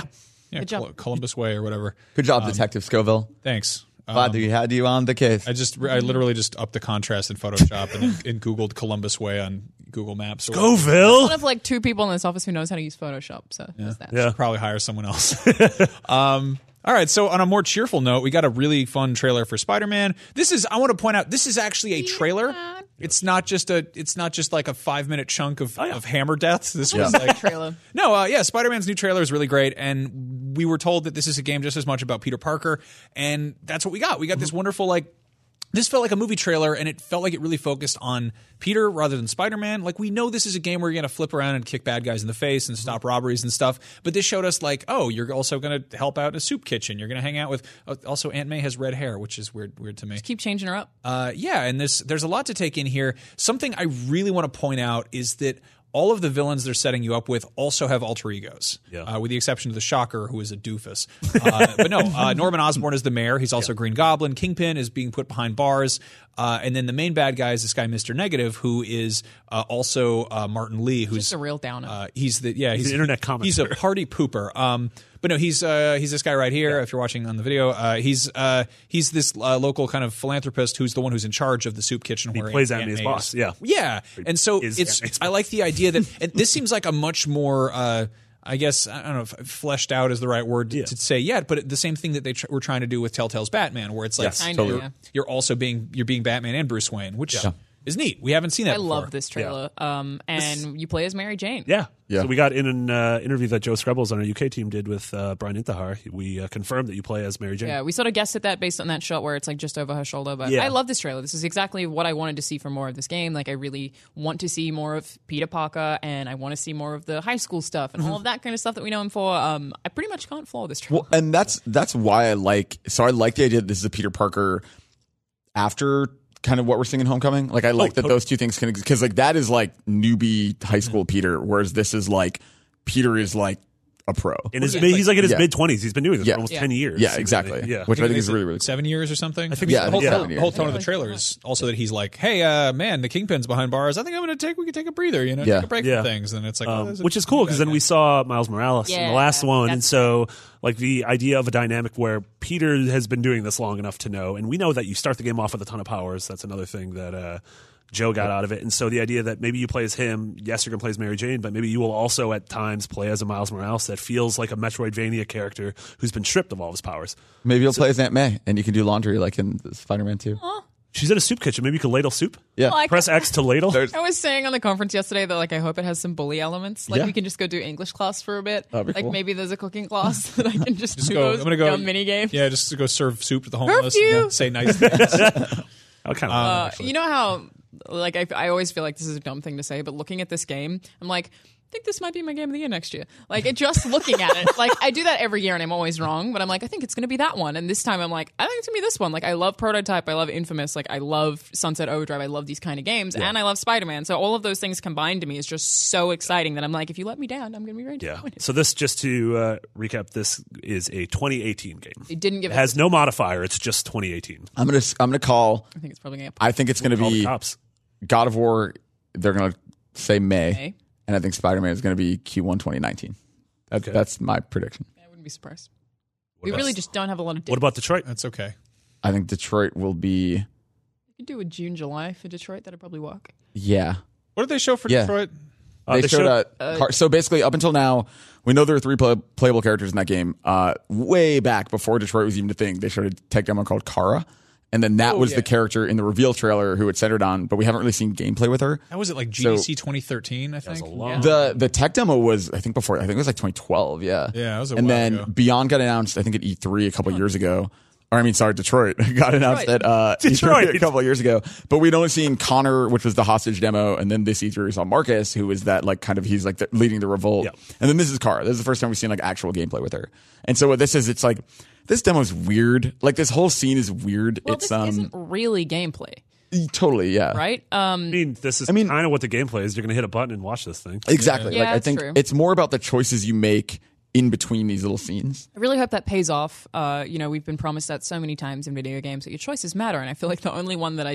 Yeah, Good job. Col- Columbus Way or whatever. Good job, Detective Scoville. Thanks. Glad we had you on the case. I just, I literally just upped the contrast in Photoshop and, and Googled Columbus Way on Google Maps. Or One Goville. of like two people in this office who knows how to use Photoshop. So yeah. that. Yeah. Probably hire someone else. um, all right. So on a more cheerful note, we got a really fun trailer for Spider-Man. This is, I want to point out, this is actually a trailer. It's not just a, it's not just like a five minute chunk of, of hammer deaths. This was like trailer. No, uh, yeah, Spider-Man's new trailer is really great, and we were told that this is a game just as much about Peter Parker, and that's what we got. We got this wonderful, like, this felt like a movie trailer, and it felt like it really focused on Peter rather than Spider-Man. Like, we know this is a game where you're going to flip around and kick bad guys in the face and stop robberies and stuff, but this showed us, like, oh, you're also going to help out in a soup kitchen. You're going to hang out with uh, – also, Aunt May has red hair, which is weird weird to me. Keep changing her up. Uh, yeah, and this there's a lot to take in here. Something I really want to point out is that all of the villains they're setting you up with also have alter egos, Yeah. uh, with the exception of the Shocker, who is a doofus. Uh, but no, uh, Norman Osborn is the mayor. He's also Green Goblin. Kingpin is being put behind bars. Uh, and then the main bad guy is this guy, Mister Negative, who is uh, also uh, Martin Lee, who's Just a real downer. Uh, he's the yeah, he's, an internet commenter. He's a party pooper. Um, but no, he's uh, he's this guy right here. If you're watching on the video, uh, he's uh, he's this uh, local kind of philanthropist who's the one who's in charge of the soup kitchen. He where plays Aunt Aunt May's May boss, is. yeah. yeah. And so Is it's Aunt May's I like the idea that and this seems like a much more. Uh, I guess I don't know if fleshed out is the right word Yeah. to say yet, but the same thing that they tr- were trying to do with Telltale's Batman, where it's like Yes, Kinda, you're, yeah. you're also being you're being Batman and Bruce Wayne, which is neat. We haven't seen that. I before. love this trailer. Um, and you play as Mary Jane. Yeah. Yeah. So we got in an uh, interview that Joe Screbbles on our U K team did with uh, Brian Intihar. We uh, confirmed that you play as Mary Jane. Yeah, we sort of guessed at that based on that shot where it's like just over her shoulder. But Yeah. I love this trailer. This is exactly what I wanted to see for more of this game. Like, I really want to see more of Peter Parker, and I want to see more of the high school stuff and all of that kind of stuff that we know him for. Um, I pretty much can't flaw this trailer. Well, and that's that's why I like. So I like the idea that this is a Peter Parker after kind of what we're seeing in Homecoming. Like I like that totally. those two things can because like that is like newbie high school Peter, whereas this is like Peter is like a pro. In his, Yeah. mid- he's like in his Yeah. mid twenties. He's been doing this Yeah. for almost Yeah. ten years. Yeah, exactly. Yeah. Which I think Is is it really really cool. seven years or something. I think Yeah, the whole, yeah. the seven whole years. tone of the Yeah. trailer is also that he's like, "Hey, uh, man, the Kingpin's behind bars. I think I'm going to take we can take a breather, you know, Yeah. take a break Yeah. from things." And it's like, oh, Um, there's a- which is cool because then we saw Miles Morales in Yeah, the last one, and that's so like the idea of a dynamic where Peter has been doing this long enough to know, and we know that you start the game off with a ton of powers. That's another thing that uh, Joe got out of it, and so the idea that maybe you play as him, yes, you're gonna play as Mary Jane, but maybe you will also at times play as a Miles Morales that feels like a Metroidvania character who's been stripped of all of his powers. Maybe you'll play as Aunt May and you can do laundry like in Spider-Man two. She's in a soup kitchen. Maybe you could ladle soup. Yeah. Like- Press X to ladle. There's- I was saying on the conference yesterday that like I hope it has some bully elements. Like Yeah. we can just go do English class for a bit. That'd be like cool. maybe there's a cooking class that I can just, Just do go. those I'm going to go dumb mini games. Yeah, just to go serve soup to the homeless. Curfew! And say nice things. I kind of Uh, you know how, like, I, I always feel like this is a dumb thing to say, but looking at this game, I'm like, I think this might be my game of the year next year. Like, it, just looking at it, like, I do that every year and I'm always wrong, but I'm like, I think it's going to be that one. And this time I'm like, I think it's going to be this one. Like, I love Prototype, I love Infamous, like, I love Sunset Overdrive, I love these kind of games, and I love Spider-Man. So all of those things combined to me is just so exciting that I'm like, if you let me down, I'm going to be very Yeah. disappointed. So this, just to uh, recap, this is a twenty eighteen game. It didn't give It us- has no modifier. It's just twenty eighteen. I'm gonna I'm gonna call. I think it's probably going to I think it's gonna Call the be cops. God of War. They're gonna say May, May. and I think Spider-Man is gonna be Q one twenty nineteen. That, Okay. That's my prediction. I wouldn't be surprised. We about- really just don't have a lot of dates. What about Detroit? That's okay. I think Detroit will be. You could do a June, July for Detroit. That'd probably work. Yeah. What did they show for Yeah. Detroit? Uh, they, they showed, showed- a car- so basically up until now we know there are three play- playable characters in that game. Uh, way back before Detroit was even a thing, they showed a tech demo called Kara, and then that Oh, was yeah. the character in the reveal trailer who it centered on, but we haven't really seen gameplay with her. How was it like G So- D C twenty thirteen? I think. a long- The the tech demo was I think before I think it was like twenty twelve, yeah. Yeah, it was a and while then ago. Beyond got announced I think at E three a couple years ago. Or I mean, sorry, Detroit got announced Detroit. at uh, Detroit. E three a couple of years ago. But we'd only seen Connor, which was the hostage demo, and then this E three we saw Marcus, who was that like kind of he's like the, leading the revolt. Yeah. And then this is Kara. This is the first time we've seen like actual gameplay with her. And so what this is, it's like this demo is weird. Like this whole scene is weird. Well, it's this um isn't really gameplay, totally yeah. right? Um, I mean, this is I mean- kind of what the gameplay is. You're going to hit a button and watch this thing. Exactly. Yeah, like I that's think true. it's more about the choices you make in between these little scenes. I really hope that pays off. Uh, you know, we've been promised that so many times in video games that your choices matter, and I feel like the only one that I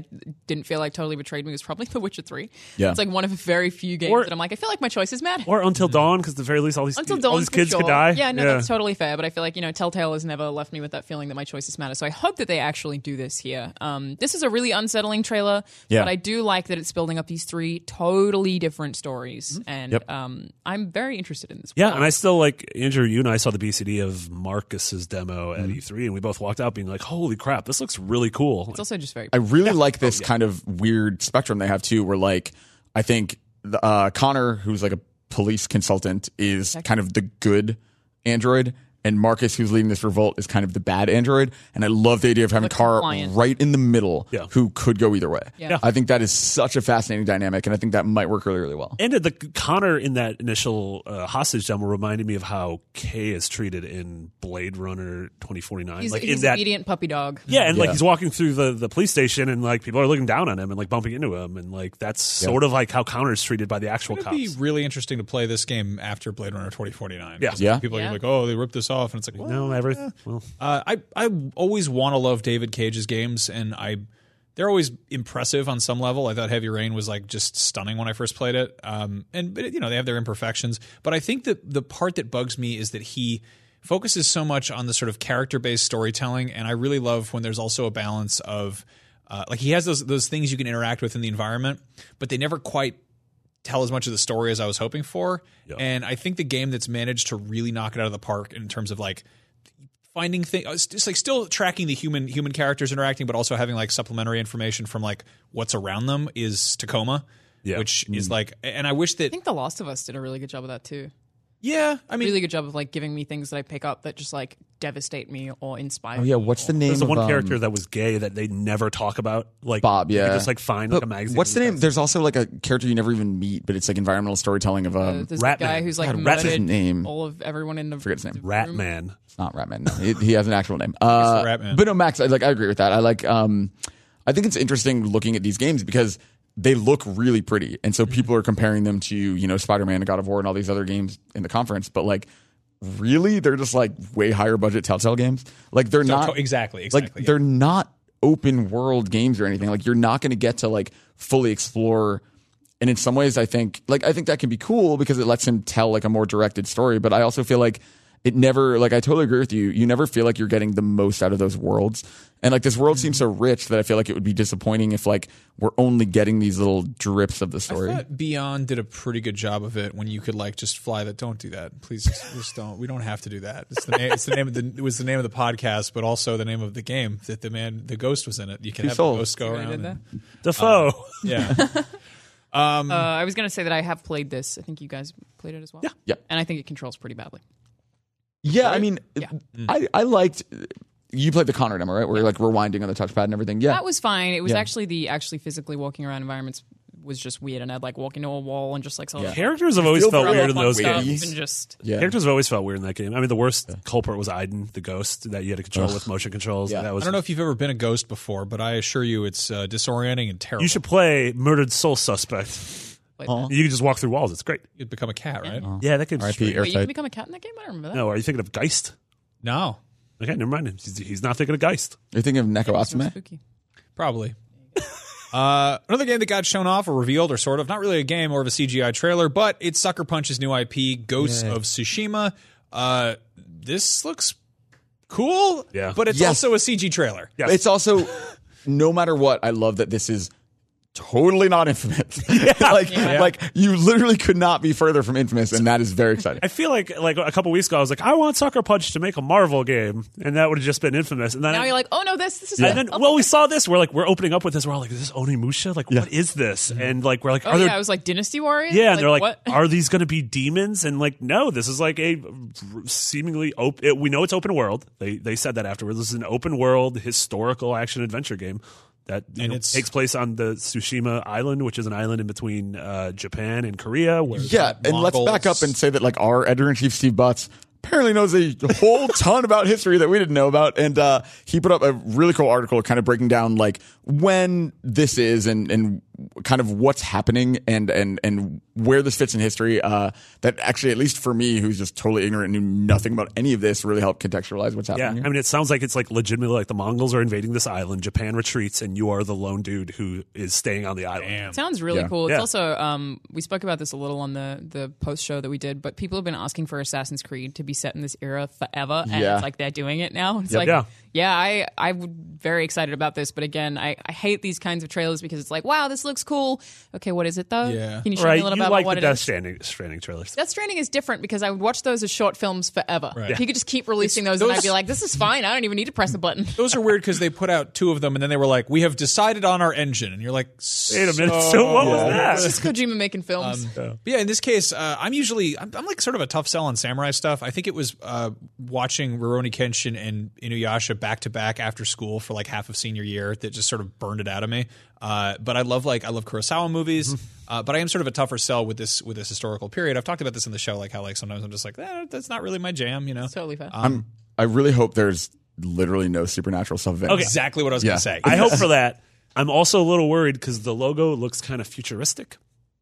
didn't feel like totally betrayed me was probably The Witcher three. Yeah. It's like one of the very few games Or- that I'm like, I feel like my choices matter. Or Until Dawn, because at the very least, all these Until all Dawn, these for kids sure. could die. Yeah, no, that's totally fair. But I feel like, you know, Telltale has never left me with that feeling that my choices matter. So I hope that they actually do this here. Um, this is a really unsettling trailer, Yeah. but I do like that it's building up these three totally different stories, and Yep. um, I'm very interested in this. Yeah, and I still like Andrew. You and I saw the B C D of Marcus's demo at E three, and we both walked out being like, "Holy crap, this looks really cool!" It's also just very. I really like this kind of weird spectrum they have too, where like I think the, uh, Connor, who's like a police consultant, is kind of the good android, and Marcus, who's leading this revolt, is kind of the bad android. And I love the idea of having The a car compliant. right in the middle Yeah. who could go either way. Yeah. I think that is such a fascinating dynamic, and I think that might work really, really well. And the Connor in that initial uh, hostage demo reminded me of how Kay is treated in Blade Runner twenty forty-nine. he's like he's in that, obedient puppy dog. yeah, and like Yeah. he's walking through the, the police station, and like people are looking down on him and like bumping into him, and like that's sort of like how Connor is treated by the actual It'd cops. be really interesting to play this game after Blade Runner twenty forty-nine. Yeah. 'Cause Yeah. People Yeah. are like, oh, they ripped this off, and it's like, well, no, everything. Well, Uh, I I always want to love David Cage's games, and I they're always impressive on some level. I thought Heavy Rain was like just stunning when I first played it, um, and but you know they have their imperfections. But I think that the part that bugs me is that he focuses so much on the sort of character based storytelling, and I really love when there's also a balance of uh, like he has those those things you can interact with in the environment, but they never quite tell as much of the story as I was hoping for. Yeah. And I think the game that's managed to really knock it out of the park in terms of like finding things, it's like still tracking the human human characters interacting, but also having like supplementary information from like what's around them is Tacoma, Yeah. which is like, and I wish that, I think The Last of Us did a really good job of that too. yeah, I mean, Really good job of like giving me things that I pick up that just like devastate me or inspire. Oh yeah, me what's or- the name there's the of one um, character that was gay that they never talk about. Like Bob? you Yeah, could just like find like But a magazine. What's the and name? stuff. There's also like a character you never even meet, but it's like environmental storytelling of Uh, um. there's the Ratman. guy who's like God, what's his murdered name? all of everyone in the Forget his name. the Rat room. Man. It's not Ratman. No, he, he has an actual name. Uh, the Ratman. But no, Max. I, like I agree with that. I like. Um, I think it's interesting looking at these games because they look really pretty, and so people are comparing them to you know Spider-Man and God of War and all these other games in the conference. But like, really, they're just like way higher budget Telltale games. Like they're So- not exactly, exactly, Like yeah. they're not open world games or anything. Like you're not going to get to like fully explore. And in some ways, I think like I think that can be cool because it lets him tell like a more directed story. But I also feel like it never like I totally agree with you. You never feel like you're getting the most out of those worlds. And like this world seems so rich that I feel like it would be disappointing if like we're only getting these little drips of the I story. thought Beyond did a pretty good job of it when you could like just fly that. Don't do that, please. Just, just don't. We don't have to do that. It's the name. It's the name of the. It was the name of the podcast, but also the name of the game that the man, the ghost was in it. You can Two have souls. the ghost go Really around. did and- Defoe. yeah. Uh, I was going to say that I have played this. I think you guys played it as well. Yeah. Yep. And I think it controls pretty badly. Yeah, I mean, Yeah. I I liked. You played the Connor demo, right? Where you're like rewinding on the touchpad and everything. Yeah, That was fine. It was Yeah. actually the actually physically walking around environments was just weird, and I'd like walk into a wall and just like sort of Characters have always feel felt very weird in up those on stuff games. and just yeah. Characters have always felt weird in that game. I mean, the worst culprit was Aiden, the ghost that you had to control Ugh. with motion controls. Yeah. That was. I don't know if you've ever been a ghost before, but I assure you, it's uh, disorienting and terrible. you should play Murdered Soul Suspect. like Aw. You can just walk through walls. It's great. You'd become a cat, right? Yeah, that game's R I P great. Wait, you can Airtight. become a cat in that game? I don't remember that. No, are you thinking of Geist? No, Okay, never mind. He's, he's not thinking of Geist. You're thinking of Neko It's so Atsume? spooky. probably. Uh, another game that got shown off or revealed, or sort of, not really a game, more of a C G I trailer, but it's Sucker Punch's new I P, Ghosts of Tsushima. Uh, this looks cool, Yeah. but it's Yes. also a C G trailer. Yes. It's also, no matter what, I love that this is totally not Infamous. like, like you literally could not be further from Infamous, and that is very exciting. I feel like like a couple weeks ago, I was like, I want Sucker Punch to make a Marvel game, and that would have just been Infamous. And then, Now you're like, oh no, this this is. and then, well, we saw this. We're like, we're opening up with this. We're all like, is this Onimusha? Like, what is this? And like, we're like, Oh are yeah, there? I was like Dynasty Warriors. Yeah, and they're like, what? are these going to be demons? And like, no, this is like a seemingly open. We know it's open world. They they said that afterwards. This is an open world historical action adventure game that you And know, it's- takes place on the Tsushima Island, which is an island in between uh, Japan and Korea. Where Yeah, and let's Mongols. back up and say that like our editor in chief Steve Butts apparently knows a whole ton about history that we didn't know about, and uh, he put up a really cool article, kind of breaking down like when this is and and kind of what's happening and and and where this fits in history. Uh, that actually, at least for me, who's just totally ignorant and knew nothing about any of this, really helped contextualize what's happening. Yeah, here. I mean, it sounds like it's like legitimately like the Mongols are invading this island, Japan retreats, and you are the lone dude who is staying on the island. Damn. Sounds really Yeah. cool. It's Yeah. also um, we spoke about this a little on the the post show that we did, but people have been asking for Assassin's Creed to be set in this era forever, and Yeah. it's like they're doing it now. It's Yep. like Yeah. yeah, I I'm very excited about this, but again, I, I hate these kinds of trailers because it's like, wow, this looks cool. Okay, what is it though? Yeah. Can you show Right, me a little you bit like about what the it Death is? Stranding, Stranding trailers. Death Stranding is different because I would watch those as short films forever. Right. He could just keep releasing It's- those, and those- I'd be like, this is fine. I don't even need to press a button. Those are weird because they put out two of them and then they were like, we have decided on our engine. And you're like, Wait a minute. So what was that? It's just Kojima making films. But yeah, in this case, uh, I'm usually I'm, I'm like sort of a tough sell on samurai stuff. I think it was uh, watching Rurouni Kenshin and Inuyasha back to back after school for like half of senior year that just sort of burned it out of me. Uh, but I love like I love Kurosawa movies, uh, but I am sort of a tougher sell with this with this historical period. I've talked about this in the show, like how like sometimes I'm just like eh, that's not really my jam, you know. It's totally fair. I'm. I really hope there's literally no supernatural stuff. in it. Exactly what I was Yeah. going to say. I hope for that. I'm also a little worried because the logo looks kind of futuristic.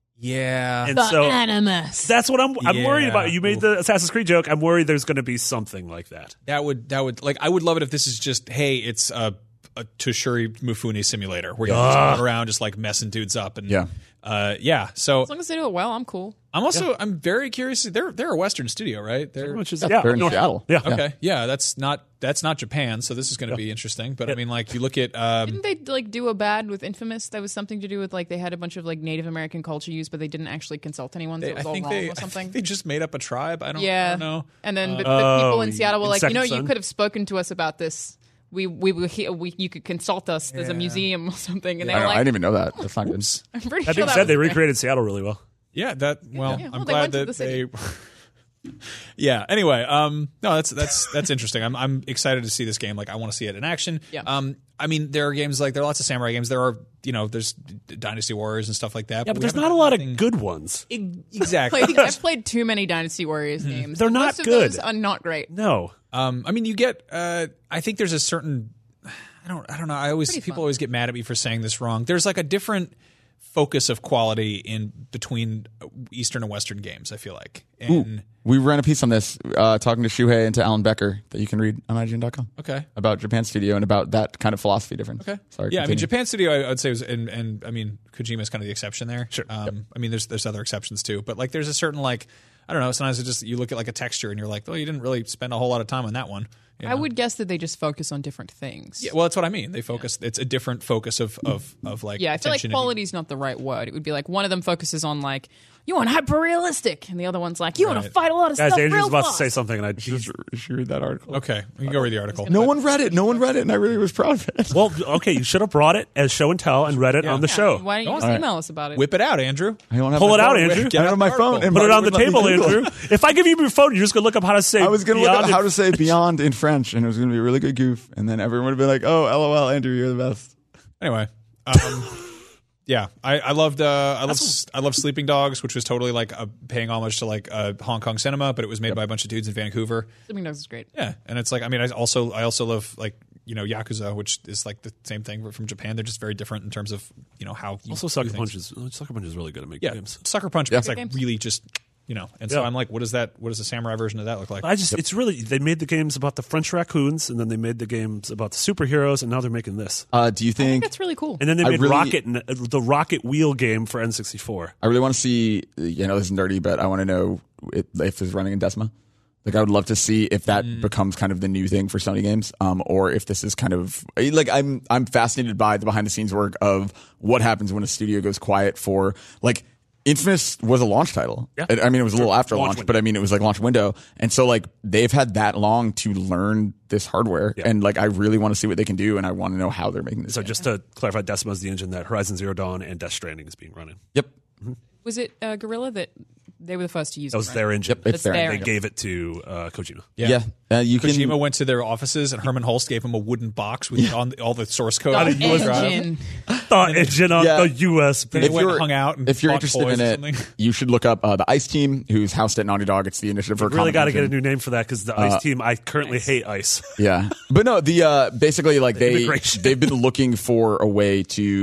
yeah. And so Animus. that's what I'm I'm Yeah. worried about. You made the Assassin's Creed joke. I'm worried there's going to be something like that. That would that would like I would love it if this is just hey it's a, a Toshuri Mifune simulator where you just run around just like messing dudes up and Yeah. uh, yeah so As long as they do it well, I'm cool. I'm also I'm very curious they're they're a Western studio right they're Which is Yeah, yeah, they're in North- Seattle. Yeah. okay yeah that's not that's not Japan so this is going to be interesting but I mean like you look at um, Didn't they like do a bad with Infamous? That was something to do with like they had a bunch of like Native American culture used, but they didn't actually consult anyone, so they, it was I all think wrong they or I something. think they just made up a tribe I don't, I yeah, don't know and then but, Oh, but people in Seattle were in like, you Second know, you Son? could have spoken to us about this. We we were here. We, you could consult us. There's a Yeah. museum or something, and I, they don't- were I like, didn't even know that. That's not good. I'm pretty That sure being that said, was they the- recreated Seattle really well. yeah that well Yeah, well, I'm they glad went to that the city. they yeah anyway um no that's that's that's interesting I'm I'm excited to see this game like I want to see it in action Yeah. um I mean there are games like there are lots of samurai games there are you know there's Dynasty Warriors and stuff like that Yeah, but we there's haven't not a done lot of anything- good ones. exactly Played- I've played too many Dynasty Warriors games. They're not Most of good. Those are not great. No. Um, I mean, you get. Uh, I think there's a certain. I don't. I don't know. I always Pretty people fun. always get mad at me for saying this wrong. There's like a different focus of quality in between Eastern and Western games. I feel like. And We ran a piece on this, uh, talking to Shuhei and to Alan Becker that you can read on I G N dot com. okay. About Japan Studio and about that kind of philosophy difference. Okay. Sorry. Yeah, I mean, continue. Japan Studio, I, I'd say was, and, and I mean, Kojima is kind of the exception there. Sure. Um, I mean, there's there's other exceptions too, but like, there's a certain like, I don't know. Sometimes it just you look at like a texture and you're like, well, you didn't really spend a whole lot of time on that one. you I know? would guess that they just focus on different things. Yeah, well, that's what I mean. They focus. It's a different focus of of of like. Yeah, I feel like attention and- quality is not the right word. It would be like one of them focuses on like you want hyper realistic, and the other one's like you want to Right. fight a lot of Guys, stuff Andrew's real about fast. to say something, and I Should, should you read that article? Okay, we can go read the article. No one read it. No one read it, and I really was proud of it. well, okay, you should have brought it as show and tell and read it on the Yeah, show. Why don't you just All right. email us about it? Whip it out, Andrew. I don't have Pull my it out, phone. Andrew. I don't have my Get out the phone. article. and Put it Marty on the wouldn't let me table, Google Andrew. it. If I give you your phone, you're just gonna look up how to say. I was going to look beyond up how in- to say beyond in French, and it was going to be a really good goof, and then everyone would have been like, "Oh, LOL, Andrew, you're the best." Anyway, um, yeah, I, I loved uh, I loved I loved Sleeping Dogs, which was totally like a, paying homage to like uh, Hong Kong cinema, but it was made by a bunch of dudes in Vancouver. Sleeping Dogs is great. Yeah, and it's like I mean, I also I also love like you know Yakuza, which is like the same thing but from Japan. They're just very different in terms of you know how you Also, do Sucker things. Punch is Sucker Punch is really good at making Yeah, games. Sucker Punch makes like games. really just you know, and so Yeah. I'm like, what is that? What does the samurai version of that look like? I just, it's really, they made the games about the French raccoons, and then they made the games about the superheroes, and now they're making this. Uh, do you I think think? that's really cool. And then they I made really- Rocket, uh, the Rocket Wheel game for N sixty-four. I really want to see. You know, this is nerdy, but I want to know if, if it's running in Decima. Like, I would love to see if that Mm. becomes kind of the new thing for Sony games, um, or if this is kind of like I'm. I'm fascinated by the behind the scenes work of what happens when a studio goes quiet for like. Infamous was a launch title. Yeah. I I mean, it was a little after Launch launch, window. but I mean, it was like launch window. And so, like, they've had that long to learn this hardware. Yeah. And, like, I really want to see what they can do, and I want to know how they're making this. So game. just to clarify, Decima is the engine that Horizon Zero Dawn and Death Stranding is being run in. Yep. Was it uh, Gorilla that they were the first to use That it? was right? their engine. Yep, it's That's there. their- They gave it to uh, Kojima. Yeah. Uh, you can. Kojima went to their offices and Herman Holst gave him a wooden box with on all the source code. The on the U S drive. engine. The engine on Yeah. the U S B. They if went you're, and hung out and if you're bought interested toys in or it, something. you should look up uh, the ICE team, who's housed at Naughty Dog. It's the initiative for a Really common got to get a engine. new name for that because the Ice team, I currently hate Ice. Yeah, but no, the uh, basically like they Immigration. they've been looking for a way to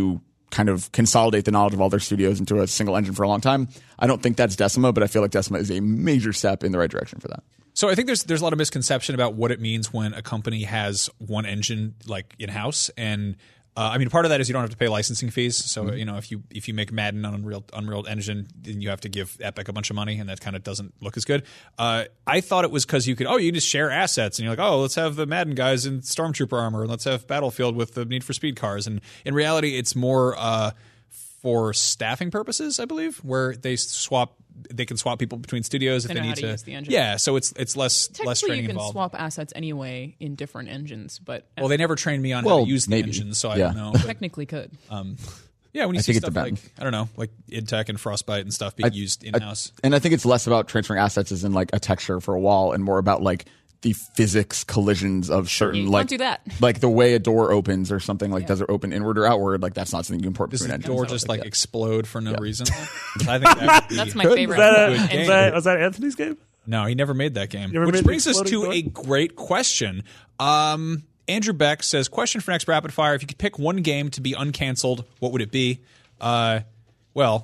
kind of consolidate the knowledge of all their studios into a single engine for a long time. I don't think that's Decima, but I feel like Decima is a major step in the right direction for that. So I think there's there's a lot of misconception about what it means when a company has one engine like in house, and uh, I mean part of that is you don't have to pay licensing fees. So mm-hmm. you know if you if you make Madden on Unreal Unreal Engine, then you have to give Epic a bunch of money, and that kind of doesn't look as good. Uh, I thought it was because you could oh you just share assets, and you're like oh let's have the Madden guys in Stormtrooper armor, and let's have Battlefield with the Need for Speed cars, and in reality it's more uh, for staffing purposes, I believe, where they swap. They can swap people between studios if They they, know how need to to. use the engine. Yeah, so it's it's less less Technically, training you can involved. swap assets anyway in different engines, but Well, they never trained me on how Well, to use the maybe. engine, so I Yeah. don't know. But, technically could. yeah, when you I see think it stuff like depends. I don't know, like IdTech and Frostbite and stuff being used in house. And I think it's less about transferring assets as in like a texture for a wall and more about like the physics collisions of certain You can't like do that. like the way a door opens or something like does it open inward or outward, like that's not something you can import Does between the engines. door So, just like yeah. explode for no reason? I think that would be, That's my Good. favorite. Was that, a, Good was, game. that, was that Anthony's game? No, he never made that game. never Which made the brings us to exploding a door? great question. Um, Andrew Beck says, question for next rapid fire. If you could pick one game to be uncanceled, what would it be? Uh, well,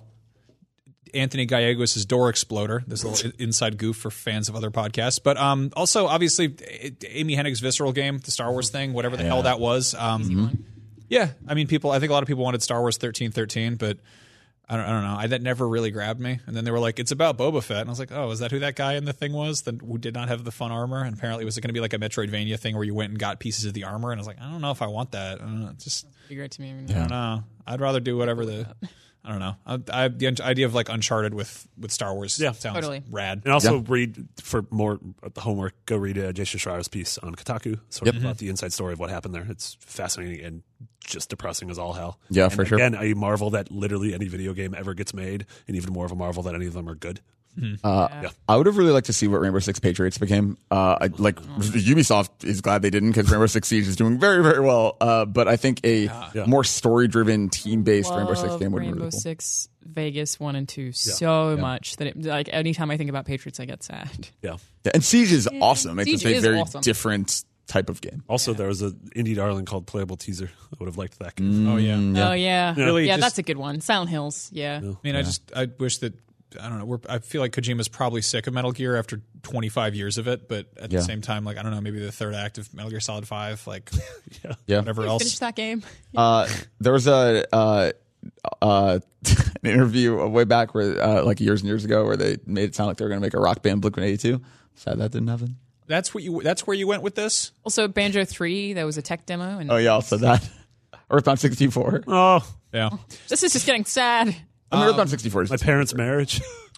Anthony Gallegos' Door Exploder. This little inside goof for fans of other podcasts. But um, also, obviously, Amy Hennig's Visceral game, the Star Wars thing, whatever the hell that was. Um, yeah, I mean, people. I think a lot of people wanted Star Wars thirteen thirteen, but I don't, I don't know. I, that never really grabbed me. And then they were like, it's about Boba Fett. And I was like, oh, is that who that guy in the thing was that who did not have the fun armor? And apparently it was going to be like a Metroidvania thing where you went and got pieces of the armor. And I was like, I don't know if I want that. I don't know. It's just, Be great to me. I don't know. I'd rather do whatever the, I don't know. I, I, the idea of like Uncharted with, with Star Wars Yeah. sounds Totally. rad. And also Yeah. read for more of the homework. Go read uh, Jason Schreier's piece on Kotaku, sort of about the inside story of what happened there. It's fascinating and just depressing as all hell. Yeah, and for sure. Again, I marvel that literally any video game ever gets made, and even more of a marvel that any of them are good. Uh, I would have really liked to see what Rainbow Six Patriots became. Uh, I, like Ubisoft is glad they didn't because Rainbow Six Siege is doing very, very well. Uh, but I think a Yeah. more story-driven, team-based Rainbow Six Love game would be Rainbow really cool. Six Vegas one and two so much that it, like anytime I think about Patriots, I get sad. Yeah. Yeah, and Siege is awesome. It's Siege just a is very awesome. different type of game. Also, there was an indie darling called Playable Teaser. I would have liked that game. Oh, yeah. Oh yeah, Really, yeah, just- that's a good one. Silent Hills, yeah. I mean, I just I wish that I don't know. We're, I feel like Kojima's probably sick of Metal Gear after twenty-five years of it, but at Yeah. the same time, like I don't know, maybe the third act of Metal Gear Solid Five, like Yeah. whatever Finish else. that game. Uh, there was a uh, uh, an interview way back where, uh, like years and years ago, where they made it sound like they were going to make a rock band, Blink one eighty-two. Sad that didn't happen. That's what you. That's where you went with this. Also, Banjo three, there was a tech demo, and Oh yeah, also that. Earthbound sixty-four. Oh, Yeah. this is just getting sad. I mean, Earthbound sixty-four is my parents' marriage.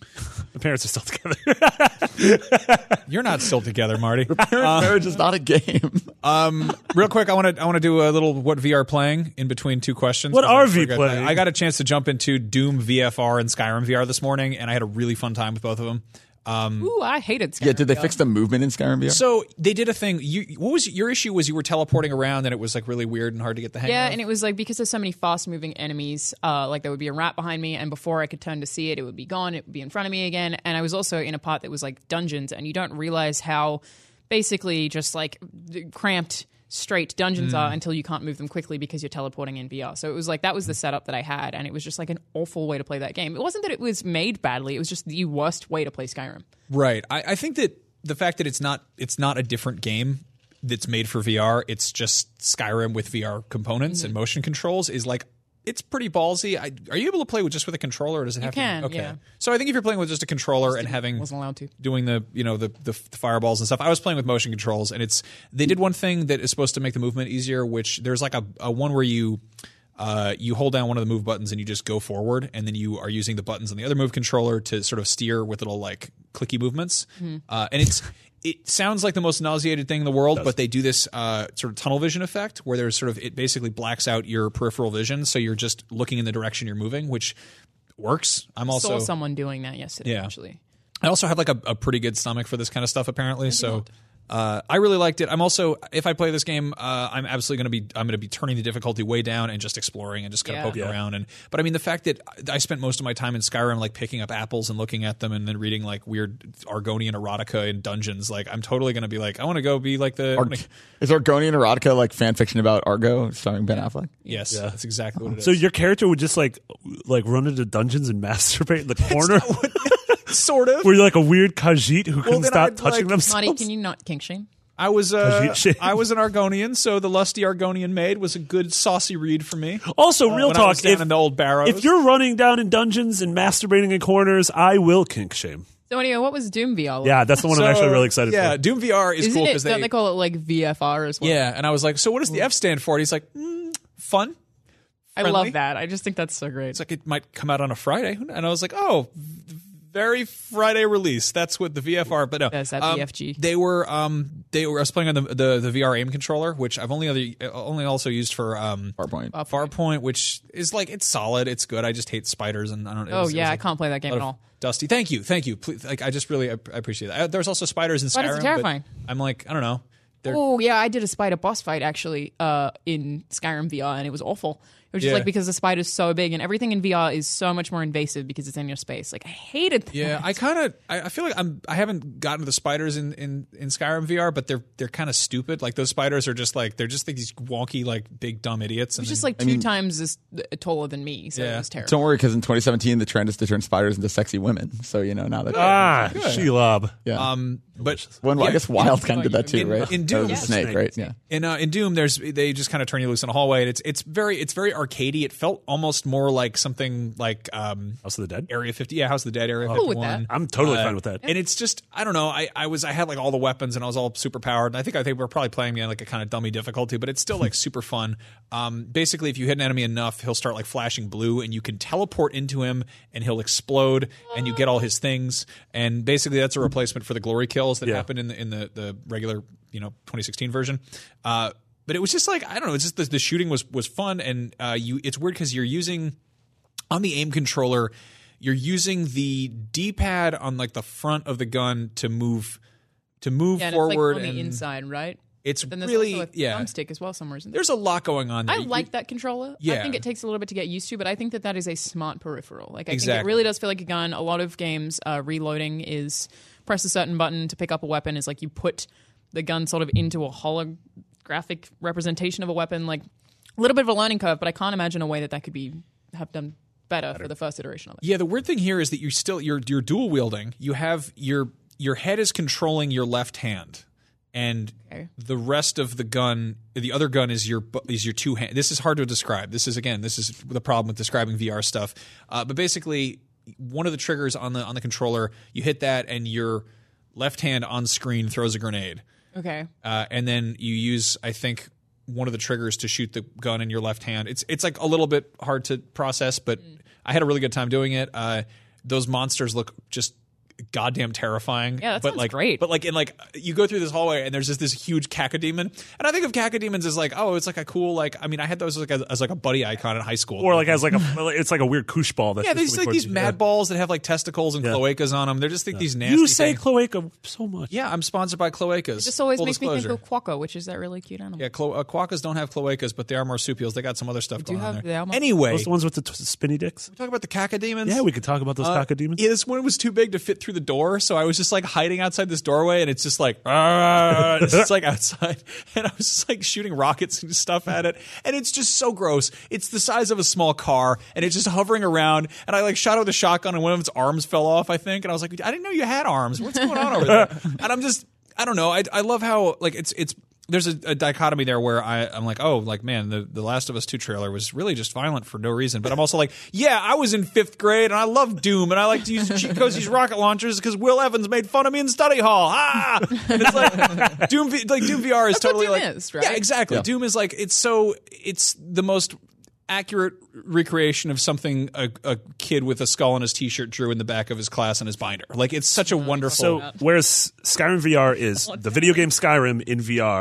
My parents are still together. You're not still together, Marty. Parent marriage is not a game. Um, real quick, I want to I want to do a little what V R playing in between two questions. What 'cause I are V forgot playing? that. I got a chance to jump into Doom V F R and Skyrim V R this morning, and I had a really fun time with both of them. Um, Ooh, I hated Skyrim. Yeah, did they fix the movement in Skyrim V R? so they did a thing. You, what was your issue? Was you were teleporting around and it was like really weird and hard to get the hang Yeah, of? and it was like because there's so many fast moving enemies, uh, like there would be a rat behind me, and before I could turn to see it, it would be gone, it would be in front of me again. And I was also in a part that was like dungeons, and you don't realize how basically just like cramped straight dungeons Mm. are until you can't move them quickly because you're teleporting in V R. So it was like that was the setup that I had, and it was just like an awful way to play that game. It wasn't that it was made badly, it was just the worst way to play Skyrim. Right. I, I think that the fact that it's not it's not a different game that's made for V R, it's just Skyrim with V R components Mm-hmm. and motion controls is like it's pretty ballsy. I, are you able to play with just with a controller, or does it have can, to? Okay. yeah. So I think if you're playing with just a controller and having Wasn't allowed to. doing the you know the, the the fireballs and stuff, I was playing with motion controls, and it's they did one thing that is supposed to make the movement easier, which there's like a, a one where you. Uh, you hold down one of the move buttons and you just go forward, and then you are using the buttons on the other move controller to sort of steer with little like clicky movements. Uh, and it's it sounds like the most nauseated thing in the world, but they do this uh, sort of tunnel vision effect where there's sort of it basically blacks out your peripheral vision, so you're just looking in the direction you're moving, which works. I'm also Saw someone doing that yesterday, Yeah. actually. I also have like a, a pretty good stomach for this kind of stuff apparently, so Uh, I really liked it. I'm also, if I play this game, uh, I'm absolutely going to be, I'm going to be turning the difficulty way down and just exploring and just kind of Yeah. poking Yeah. around. And but I mean, the fact that I spent most of my time in Skyrim like picking up apples and looking at them and then reading like weird Argonian erotica in dungeons. Like I'm totally going to be like, I want to go be like the. I Ar- wanna- is Argonian erotica like fan fiction about Argo starring Ben Affleck? yes, that's exactly what it is. So your character would just like like run into dungeons and masturbate in the corner, sort of. where you're like a weird Khajiit who couldn't then stop I'd, touching like- themselves. Marty, can you not kink shame? I was uh, Khajiit shame. I was an Argonian, so the lusty Argonian maid was a good saucy read for me. Also, real when I was talk, down if, in the old barrows. if you're running down in dungeons and masturbating in corners, I will kink shame. So anyway, what was Doom V R? like? Yeah, that's the one I'm So, actually really excited yeah, for. Doom V R is Isn't cool it? because Don't they, they call it like V F R as well? yeah, and I was like, so what does the F stand for? And he's like, mm, fun. I friendly. love that. I just think that's so great. It's like it might come out on a Friday, and I was like, oh, very Friday release. That's what the V F R. But no, That's that um, V F G. They were, um, they were. I was playing on the the, the V R aim controller, which I've only other, only also used for um, Farpoint. Farpoint, which is like it's solid, it's good. I just hate spiders, and I don't. It Oh was, it yeah, was I like can't play that game a at lot all. of Dusty, thank you, thank you. Please, like I just really I, I appreciate that. I, there's also spiders in Spiders Skyrim. are but terrifying. I'm like I don't know. They're, Oh yeah, I did a spider boss fight actually uh, in Skyrim V R, and it was awful. It was just Yeah. like because the spider's so big, and everything in V R is so much more invasive because it's in your space. Like I hated that. Yeah, I kind of I, I feel like I'm I haven't gotten to the spiders in, in, in Skyrim V R, but they're they're kind of stupid. Like those spiders are just like they're just like these wonky like big dumb idiots. It was just like two times as uh, taller than me, so Yeah. it was terrible. Don't worry, because in twenty seventeen the trend is to turn spiders into sexy women. So you know now that Ah, Shelob. yeah. um, but When I guess Wild kind of did that too, In- right? in That was Doom. a snake, Snake. right? Yeah. in uh, in Doom, there's they just kind of turn you loose in a hallway, and it's it's very it's very arcadey. It felt almost more like something like um, House of the Dead. Area fifty, yeah, House of the Dead, Area cool with fifty-one. that. I'm totally fine with that. And it's just I don't know. I, I was I had like all the weapons and I was all super powered. And I think I think we're probably playing me on like a kind of dummy difficulty, but it's still like super fun. Um, basically, if you hit an enemy enough, he'll start like flashing blue, and you can teleport into him, and he'll explode, and you get all his things. And basically, that's a replacement for the glory kills that Yeah. happened in the in the, the regular you know twenty sixteen version. Uh, but it was just like I don't know. It's just the, the shooting was was fun, and uh, you. It's weird because you're using. On the aim controller, you're using the D-pad on like the front of the gun to move to move yeah, and forward. it's like on the and inside, right? It's Then there's really also a yeah. thumbstick as well somewhere. Isn't there? There's a lot going on there. I You- like that controller. I Yeah. think it takes a little bit to get used to, but I think that that is a smart peripheral. Like I think Exactly. it really does feel like a gun. A lot of games, uh, reloading is press a certain button to pick up a weapon. Is like you put the gun sort of into a holographic representation of a weapon. Like a little bit of a learning curve, but I can't imagine a way that that could be have done better, for the first iteration of it. Yeah, the weird thing here is that you're still you're you're dual wielding. You have your your head is controlling your left hand, and Okay. the rest of the gun, the other gun is your bu- is your two hand. This is hard to describe. This is again, this is the problem with describing V R stuff. Uh, but basically, one of the triggers on the on the controller, you hit that, and your left hand on screen throws a grenade, Okay. uh, and then you use, I think, one of the triggers to shoot the gun in your left hand. It's it's like a little bit hard to process, but I had a really good time doing it. Uh, those monsters look just goddamn terrifying. Yeah, that but sounds like, great. But like in like you go through this hallway and there's just this huge cacodemon, and I think of cacodemons as like oh it's like a cool like I mean I had those as like a, as like a buddy icon in high school Or like as like a, it's like a weird koosh ball. That's yeah just there's coming like these towards you. mad Yeah. balls that have like testicles and Yeah. cloacas on them. They're just like these nasty. You say things. cloaca so much. Yeah, I'm sponsored by cloacas. This always Full makes disclosure. me think of Quokka, which is that really cute animal. Yeah, clo- uh, quokkas don't have cloacas, but they are marsupials. They got some other stuff do going on have- there. they are mar- Anyway, Those the ones with the t- spinny dicks. talk about the cacodemons. Yeah, we could talk about those Uh, cacodemons. Yeah, this one was too big to fit through the door, so I was just like hiding outside this doorway, and it's just like, "Arr!" it's just like outside, and I was just like shooting rockets and stuff at it, and it's just so gross. It's the size of a small car, and it's just hovering around, and I like shot it with a shotgun, and one of its arms fell off, I think, and I was like, I didn't know you had arms. What's going on over there? And I'm just, I don't know. I I love how like it's it's. There's a, a dichotomy there where I, I'm like, oh, like, man, the, the Last of Us two trailer was really just violent for no reason. But I'm also like, yeah, I was in fifth grade and I love Doom and I like to use cheat codes, use rocket launchers because Will Evans made fun of me in study hall. Ah! And it's like, Doom, V- like, Doom V R is That's what totally Doom like. is, right? Yeah, exactly. Doom is like, it's so, it's the most accurate recreation of something a, a kid with a skull on his t-shirt drew in the back of his class on his binder. Like, it's such a wonderful. So whereas Skyrim V R is the video game Skyrim in V R,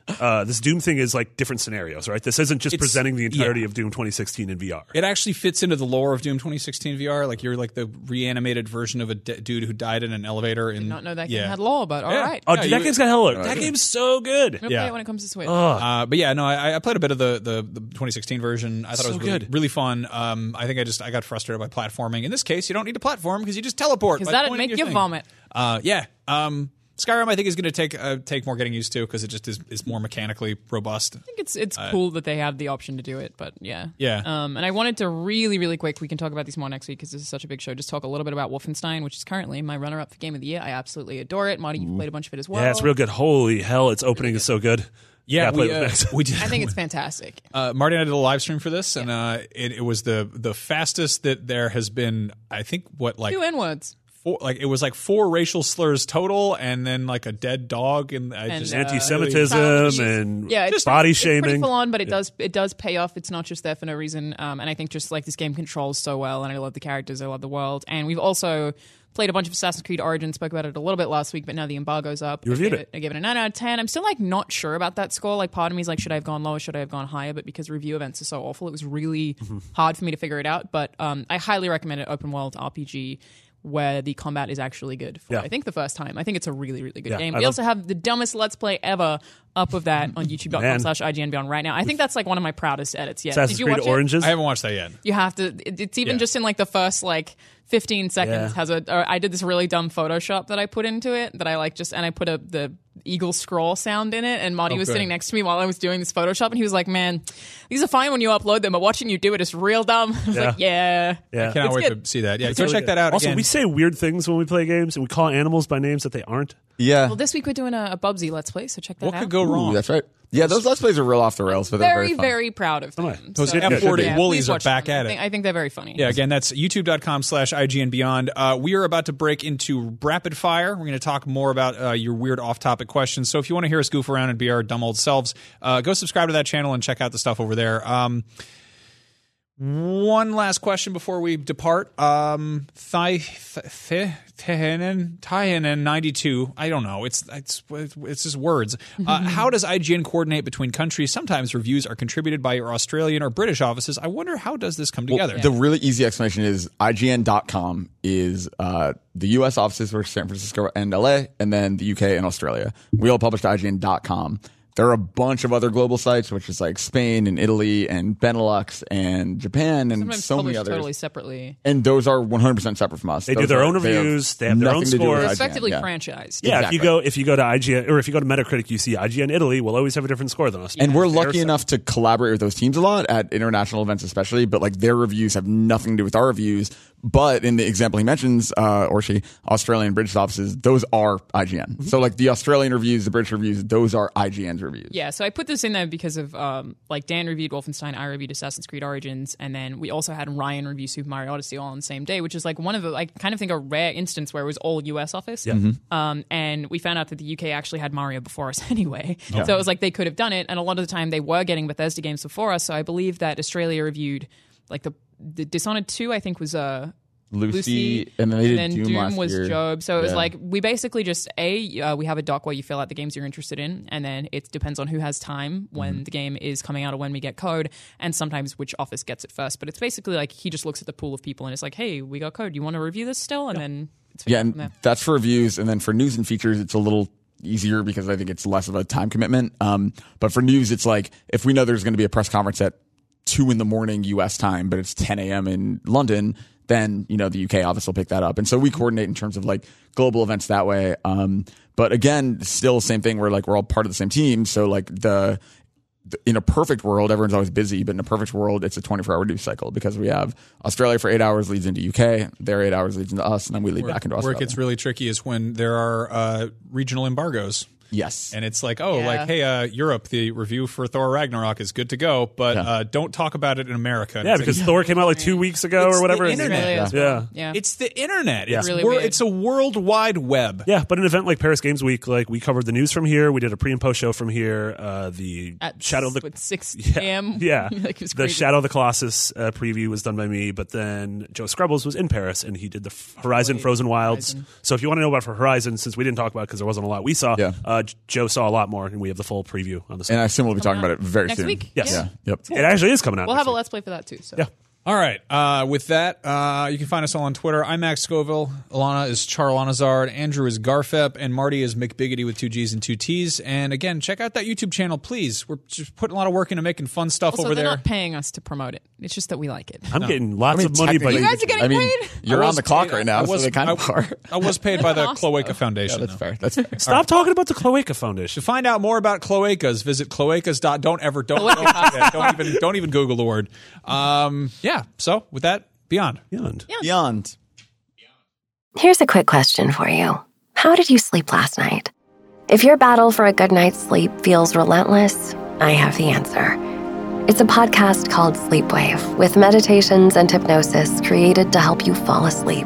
uh, this Doom thing is like different scenarios, right? This isn't just It's- presenting the entirety yeah. of Doom twenty sixteen in V R. It actually fits into the lore of Doom twenty sixteen V R. Like you're like the reanimated version of a d- dude who died in an elevator. In, Did not know that game yeah. had lore, but all Yeah. right. Oh, Yeah, dude, that you- game's got hella. That game's so good. I'm gonna yeah. play it when it comes to Switch. Uh, but yeah, no, I, I played a bit of the, the, the twenty sixteen version. I thought So it was really, good. really fun. Um, I think I just I got frustrated by platforming. In this case, you don't need to platform because you just teleport. Because by that'd pointing make your you thing. vomit. Uh, yeah. Um, Skyrim, I think, is going to take uh, take more getting used to because it just is, is more mechanically robust. I think it's it's cool that they have the option to do it, but yeah. Yeah. Um, and I wanted to really, really quick, we can talk about these more next week because this is such a big show, just talk a little bit about Wolfenstein, which is currently my runner-up for Game of the Year. I absolutely adore it. Marty, you've played a bunch of it as well. Yeah, it's real good. Holy hell, its opening is so good. Yeah, Gotta play we, it uh, next. we did. I think it's fantastic. Uh, Marty and I did a live stream for this, and uh, it, it was the the fastest that there has been. I think what like Two N-words. four, like it was like four racial slurs total, and then like a dead dog, and I And, just uh, Anti-Semitism Child abuse. and yeah, it's body it's pretty shaming. full on, but it does it does pay off. It's not just there for no reason. Um, and I think just like this game controls so well, and I love the characters, I love the world, and we've also played a bunch of Assassin's Creed Origins. Spoke about it a little bit last week, but now the embargo's up. You reviewed I gave it. I gave it a nine out of ten. I'm still like not sure about that score. Like part of me is like, should I have gone lower? Should I have gone higher? But because review events are so awful, it was really Mm-hmm. hard for me to figure it out. But um, I highly recommend it. Open world R P G. Where the combat is actually good for, Yeah. I think, the first time. I think it's a really, really good Yeah, game. I We love- also have the dumbest Let's Play ever up of that on youtube.com Man. slash IGN Beyond right now. I think that's like one of my proudest edits yet. Assassin's Did you Creed watch it? Oranges. I haven't watched that yet. You have to. It, it's even Yeah. just in like the first like fifteen seconds Yeah. has a. Or I did this really dumb Photoshop that I put into it that I like just and I put a the eagle scroll sound in it and Marty Oh, was good. sitting next to me while I was doing this Photoshop and he was like, "Man, these are fine when you upload them, but watching you do it is real dumb." I was Yeah. like, "Yeah, Yeah. Cannot It's wait good. to see that. Yeah, It's go really check good. that out. Also, again. we say weird things when we play games, and we call animals by names that they aren't. Yeah. Well, this week we're doing a, a Bubsy Let's Play, so check that what out. could go Ooh, wrong? that's right. Yeah, those Let's Plays are real off the rails, but they're very, very fun. very proud of them. right. Those So- F forty Yeah, Woolies please are watch back them. at I it. think, I think they're very funny. Yeah, again, that's youtube.com slash IGN Beyond. Uh, we are about to break into rapid fire. We're going to talk more about uh, your weird off-topic questions. So if you want to hear us goof around and be our dumb old selves, uh, go subscribe to that channel and check out the stuff over there. Um, one last question before we depart. Um, Thyhanen ninety-two. I don't know. It's it's it's just words. Uh, how does I G N coordinate between countries? Sometimes reviews are contributed by your Australian or British offices. I wonder how does this come together? The really easy explanation is I G N dot com is uh, the U S offices for San Francisco and L A, and then the U K and Australia. We all publish to I G N dot com. There are a bunch of other global sites, which is like Spain and Italy and Benelux and Japan and Sometimes so many published others. totally separately. And those are one hundred percent separate from us. They do Those their are- own have reviews, they have their own nothing to do with scores. They're I G N, effectively yeah. franchised. Yeah, if Exactly. you go if you go to I G N or if you go to Metacritic, you see I G N Italy will always have a different score than us. And we're They're lucky separate. enough to collaborate with those teams a lot at international events, especially. But like their reviews have nothing to do with our reviews. But in the example he mentions, uh, or she, Australian British offices, those are I G N. So like the Australian reviews, the British reviews, those are I G N's reviews. Yeah, so I put this in there because of um, like Dan reviewed Wolfenstein, I reviewed Assassin's Creed Origins, and then we also had Ryan review Super Mario Odyssey all on the same day, which is like one of the I kind of think a rare instance where it was all U S office. Yeah. Um, and we found out that the U K actually had Mario before us anyway, so it was like they could have done it, and a lot of the time they were getting Bethesda games before us. So I believe that Australia reviewed like the the Dishonored two, I think was uh Lucy, Lucy, and then they did and Doom, Doom, last was year. Job. So it was Yeah. like we basically just a uh, we have a doc where you fill out the games you're interested in, and then it depends on who has time when Mm-hmm. the game is coming out or when we get code, and sometimes which office gets it first. But it's basically like he just looks at the pool of people and it's like, hey, we got code. Do you want to review this still? And then it's Yeah, figured from and there. that's for reviews, and then for news and features, it's a little easier because I think it's less of a time commitment. Um, but for news, it's like if we know there's going to be a press conference at two in the morning U S time, but it's ten a.m. in London, then you know the U K office will pick that up, and so we coordinate in terms of like global events that way. Um, but again, still same thing. We're like we're all part of the same team, so like the. In a perfect world, everyone's always busy, but in a perfect world, it's a twenty-four hour news cycle because we have Australia for eight hours leads into U K, their eight hours leads into us, and then we lead back into Where Australia. it gets really tricky is when there are uh, regional embargoes. Yes. And it's like, oh, Yeah. like, hey, uh, Europe, the review for Thor Ragnarok is good to go, but Yeah. uh, don't talk about it in America. And Yeah, it's like, because Thor came out like two weeks ago It's or the whatever. and- internet. Australia as Yeah. well. yeah. it's the internet. Yeah. It's, Really wor- weird. it's a world wide web. Yeah, but an event like Paris Games Week, like we covered the news from here. We did a pre and post show from here. Uh, the At Shadow of the with six yeah, a.m. yeah. like it was the crazy. Shadow of the Colossus uh, preview was done by me, but then Joe Scrubbles was in Paris and he did the F- Horizon Wait, Frozen Wilds. Horizon. So if you want to know about for Horizon, since we didn't talk about it because there wasn't a lot we saw, Yeah. uh, uh, Joe saw a lot more, and we have the full preview on the site. And I assume we'll be talking about it very Next soon. week? Yes. Yeah. Yep. It actually is coming out. We'll next have a week. Let's Play for that too. So. Yeah. All right. Uh, with that, uh, you can find us all on Twitter. I'm Max Scoville. Alana is Charlanazard. Andrew is Garfep. And Marty is McBiggity with two G's and two T's. And again, check out that YouTube channel, please. We're just putting a lot of work into making fun stuff Also, over they're there. not paying us to promote it. It's just that we like it. I'm getting lots I mean, of money, but technically- You guys are getting I mean, paid? you're I on was the clock paid- right now, I so was, they kind I, of are. I was paid by the Awesome. Cloaca Foundation. That's though. fair. That's fair. stop talking about the Cloaca Foundation. To find out more about cloacas, visit cloacas. Dot, don't ever don't don't, yeah, don't even don't even Google the word. Um, yeah. So with that, beyond. Beyond. Beyond. Here's a quick question for you. How did you sleep last night? If your battle for a good night's sleep feels relentless, I have the answer. It's a podcast called Sleepwave, with meditations and hypnosis created to help you fall asleep.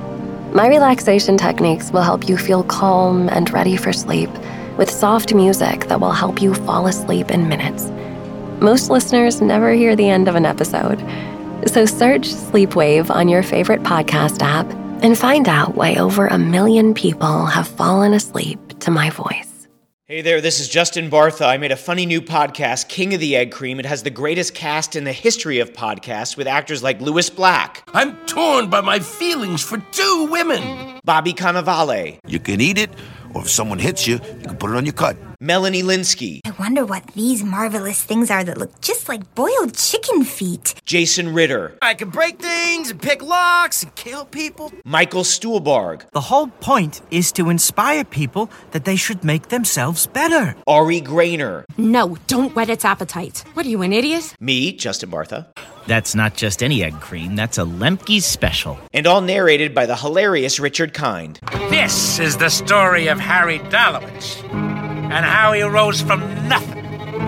My relaxation techniques will help you feel calm and ready for sleep, with soft music that will help you fall asleep in minutes. Most listeners never hear the end of an episode. So search Sleepwave on your favorite podcast app and find out why over a million people have fallen asleep to my voice. Hey there, this is Justin Bartha. I made a funny new podcast, King of the Egg Cream. It has the greatest cast in the history of podcasts with actors like Louis Black, I'm torn by my feelings for two women. Bobby Cannavale, You can eat it, or if someone hits you, you can put it on your cut. Melanie Linsky, I wonder what these marvelous things are that look just like boiled chicken feet. Jason Ritter, I can break things and pick locks and kill people. Michael Stuhlbarg, The whole point is to inspire people that they should make themselves better. Ari Grainer, No, don't whet its appetite. What are you, an idiot? me, Justin Bartha, That's not just any egg cream, that's a Lemke's special. and all narrated by the hilarious Richard Kind. This is the story of Harry Dalowitz and how he rose from nothing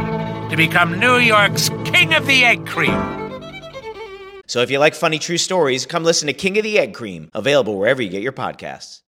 to become New York's King of the Egg Cream. So if you like funny true stories, come listen to King of the Egg Cream, available wherever you get your podcasts.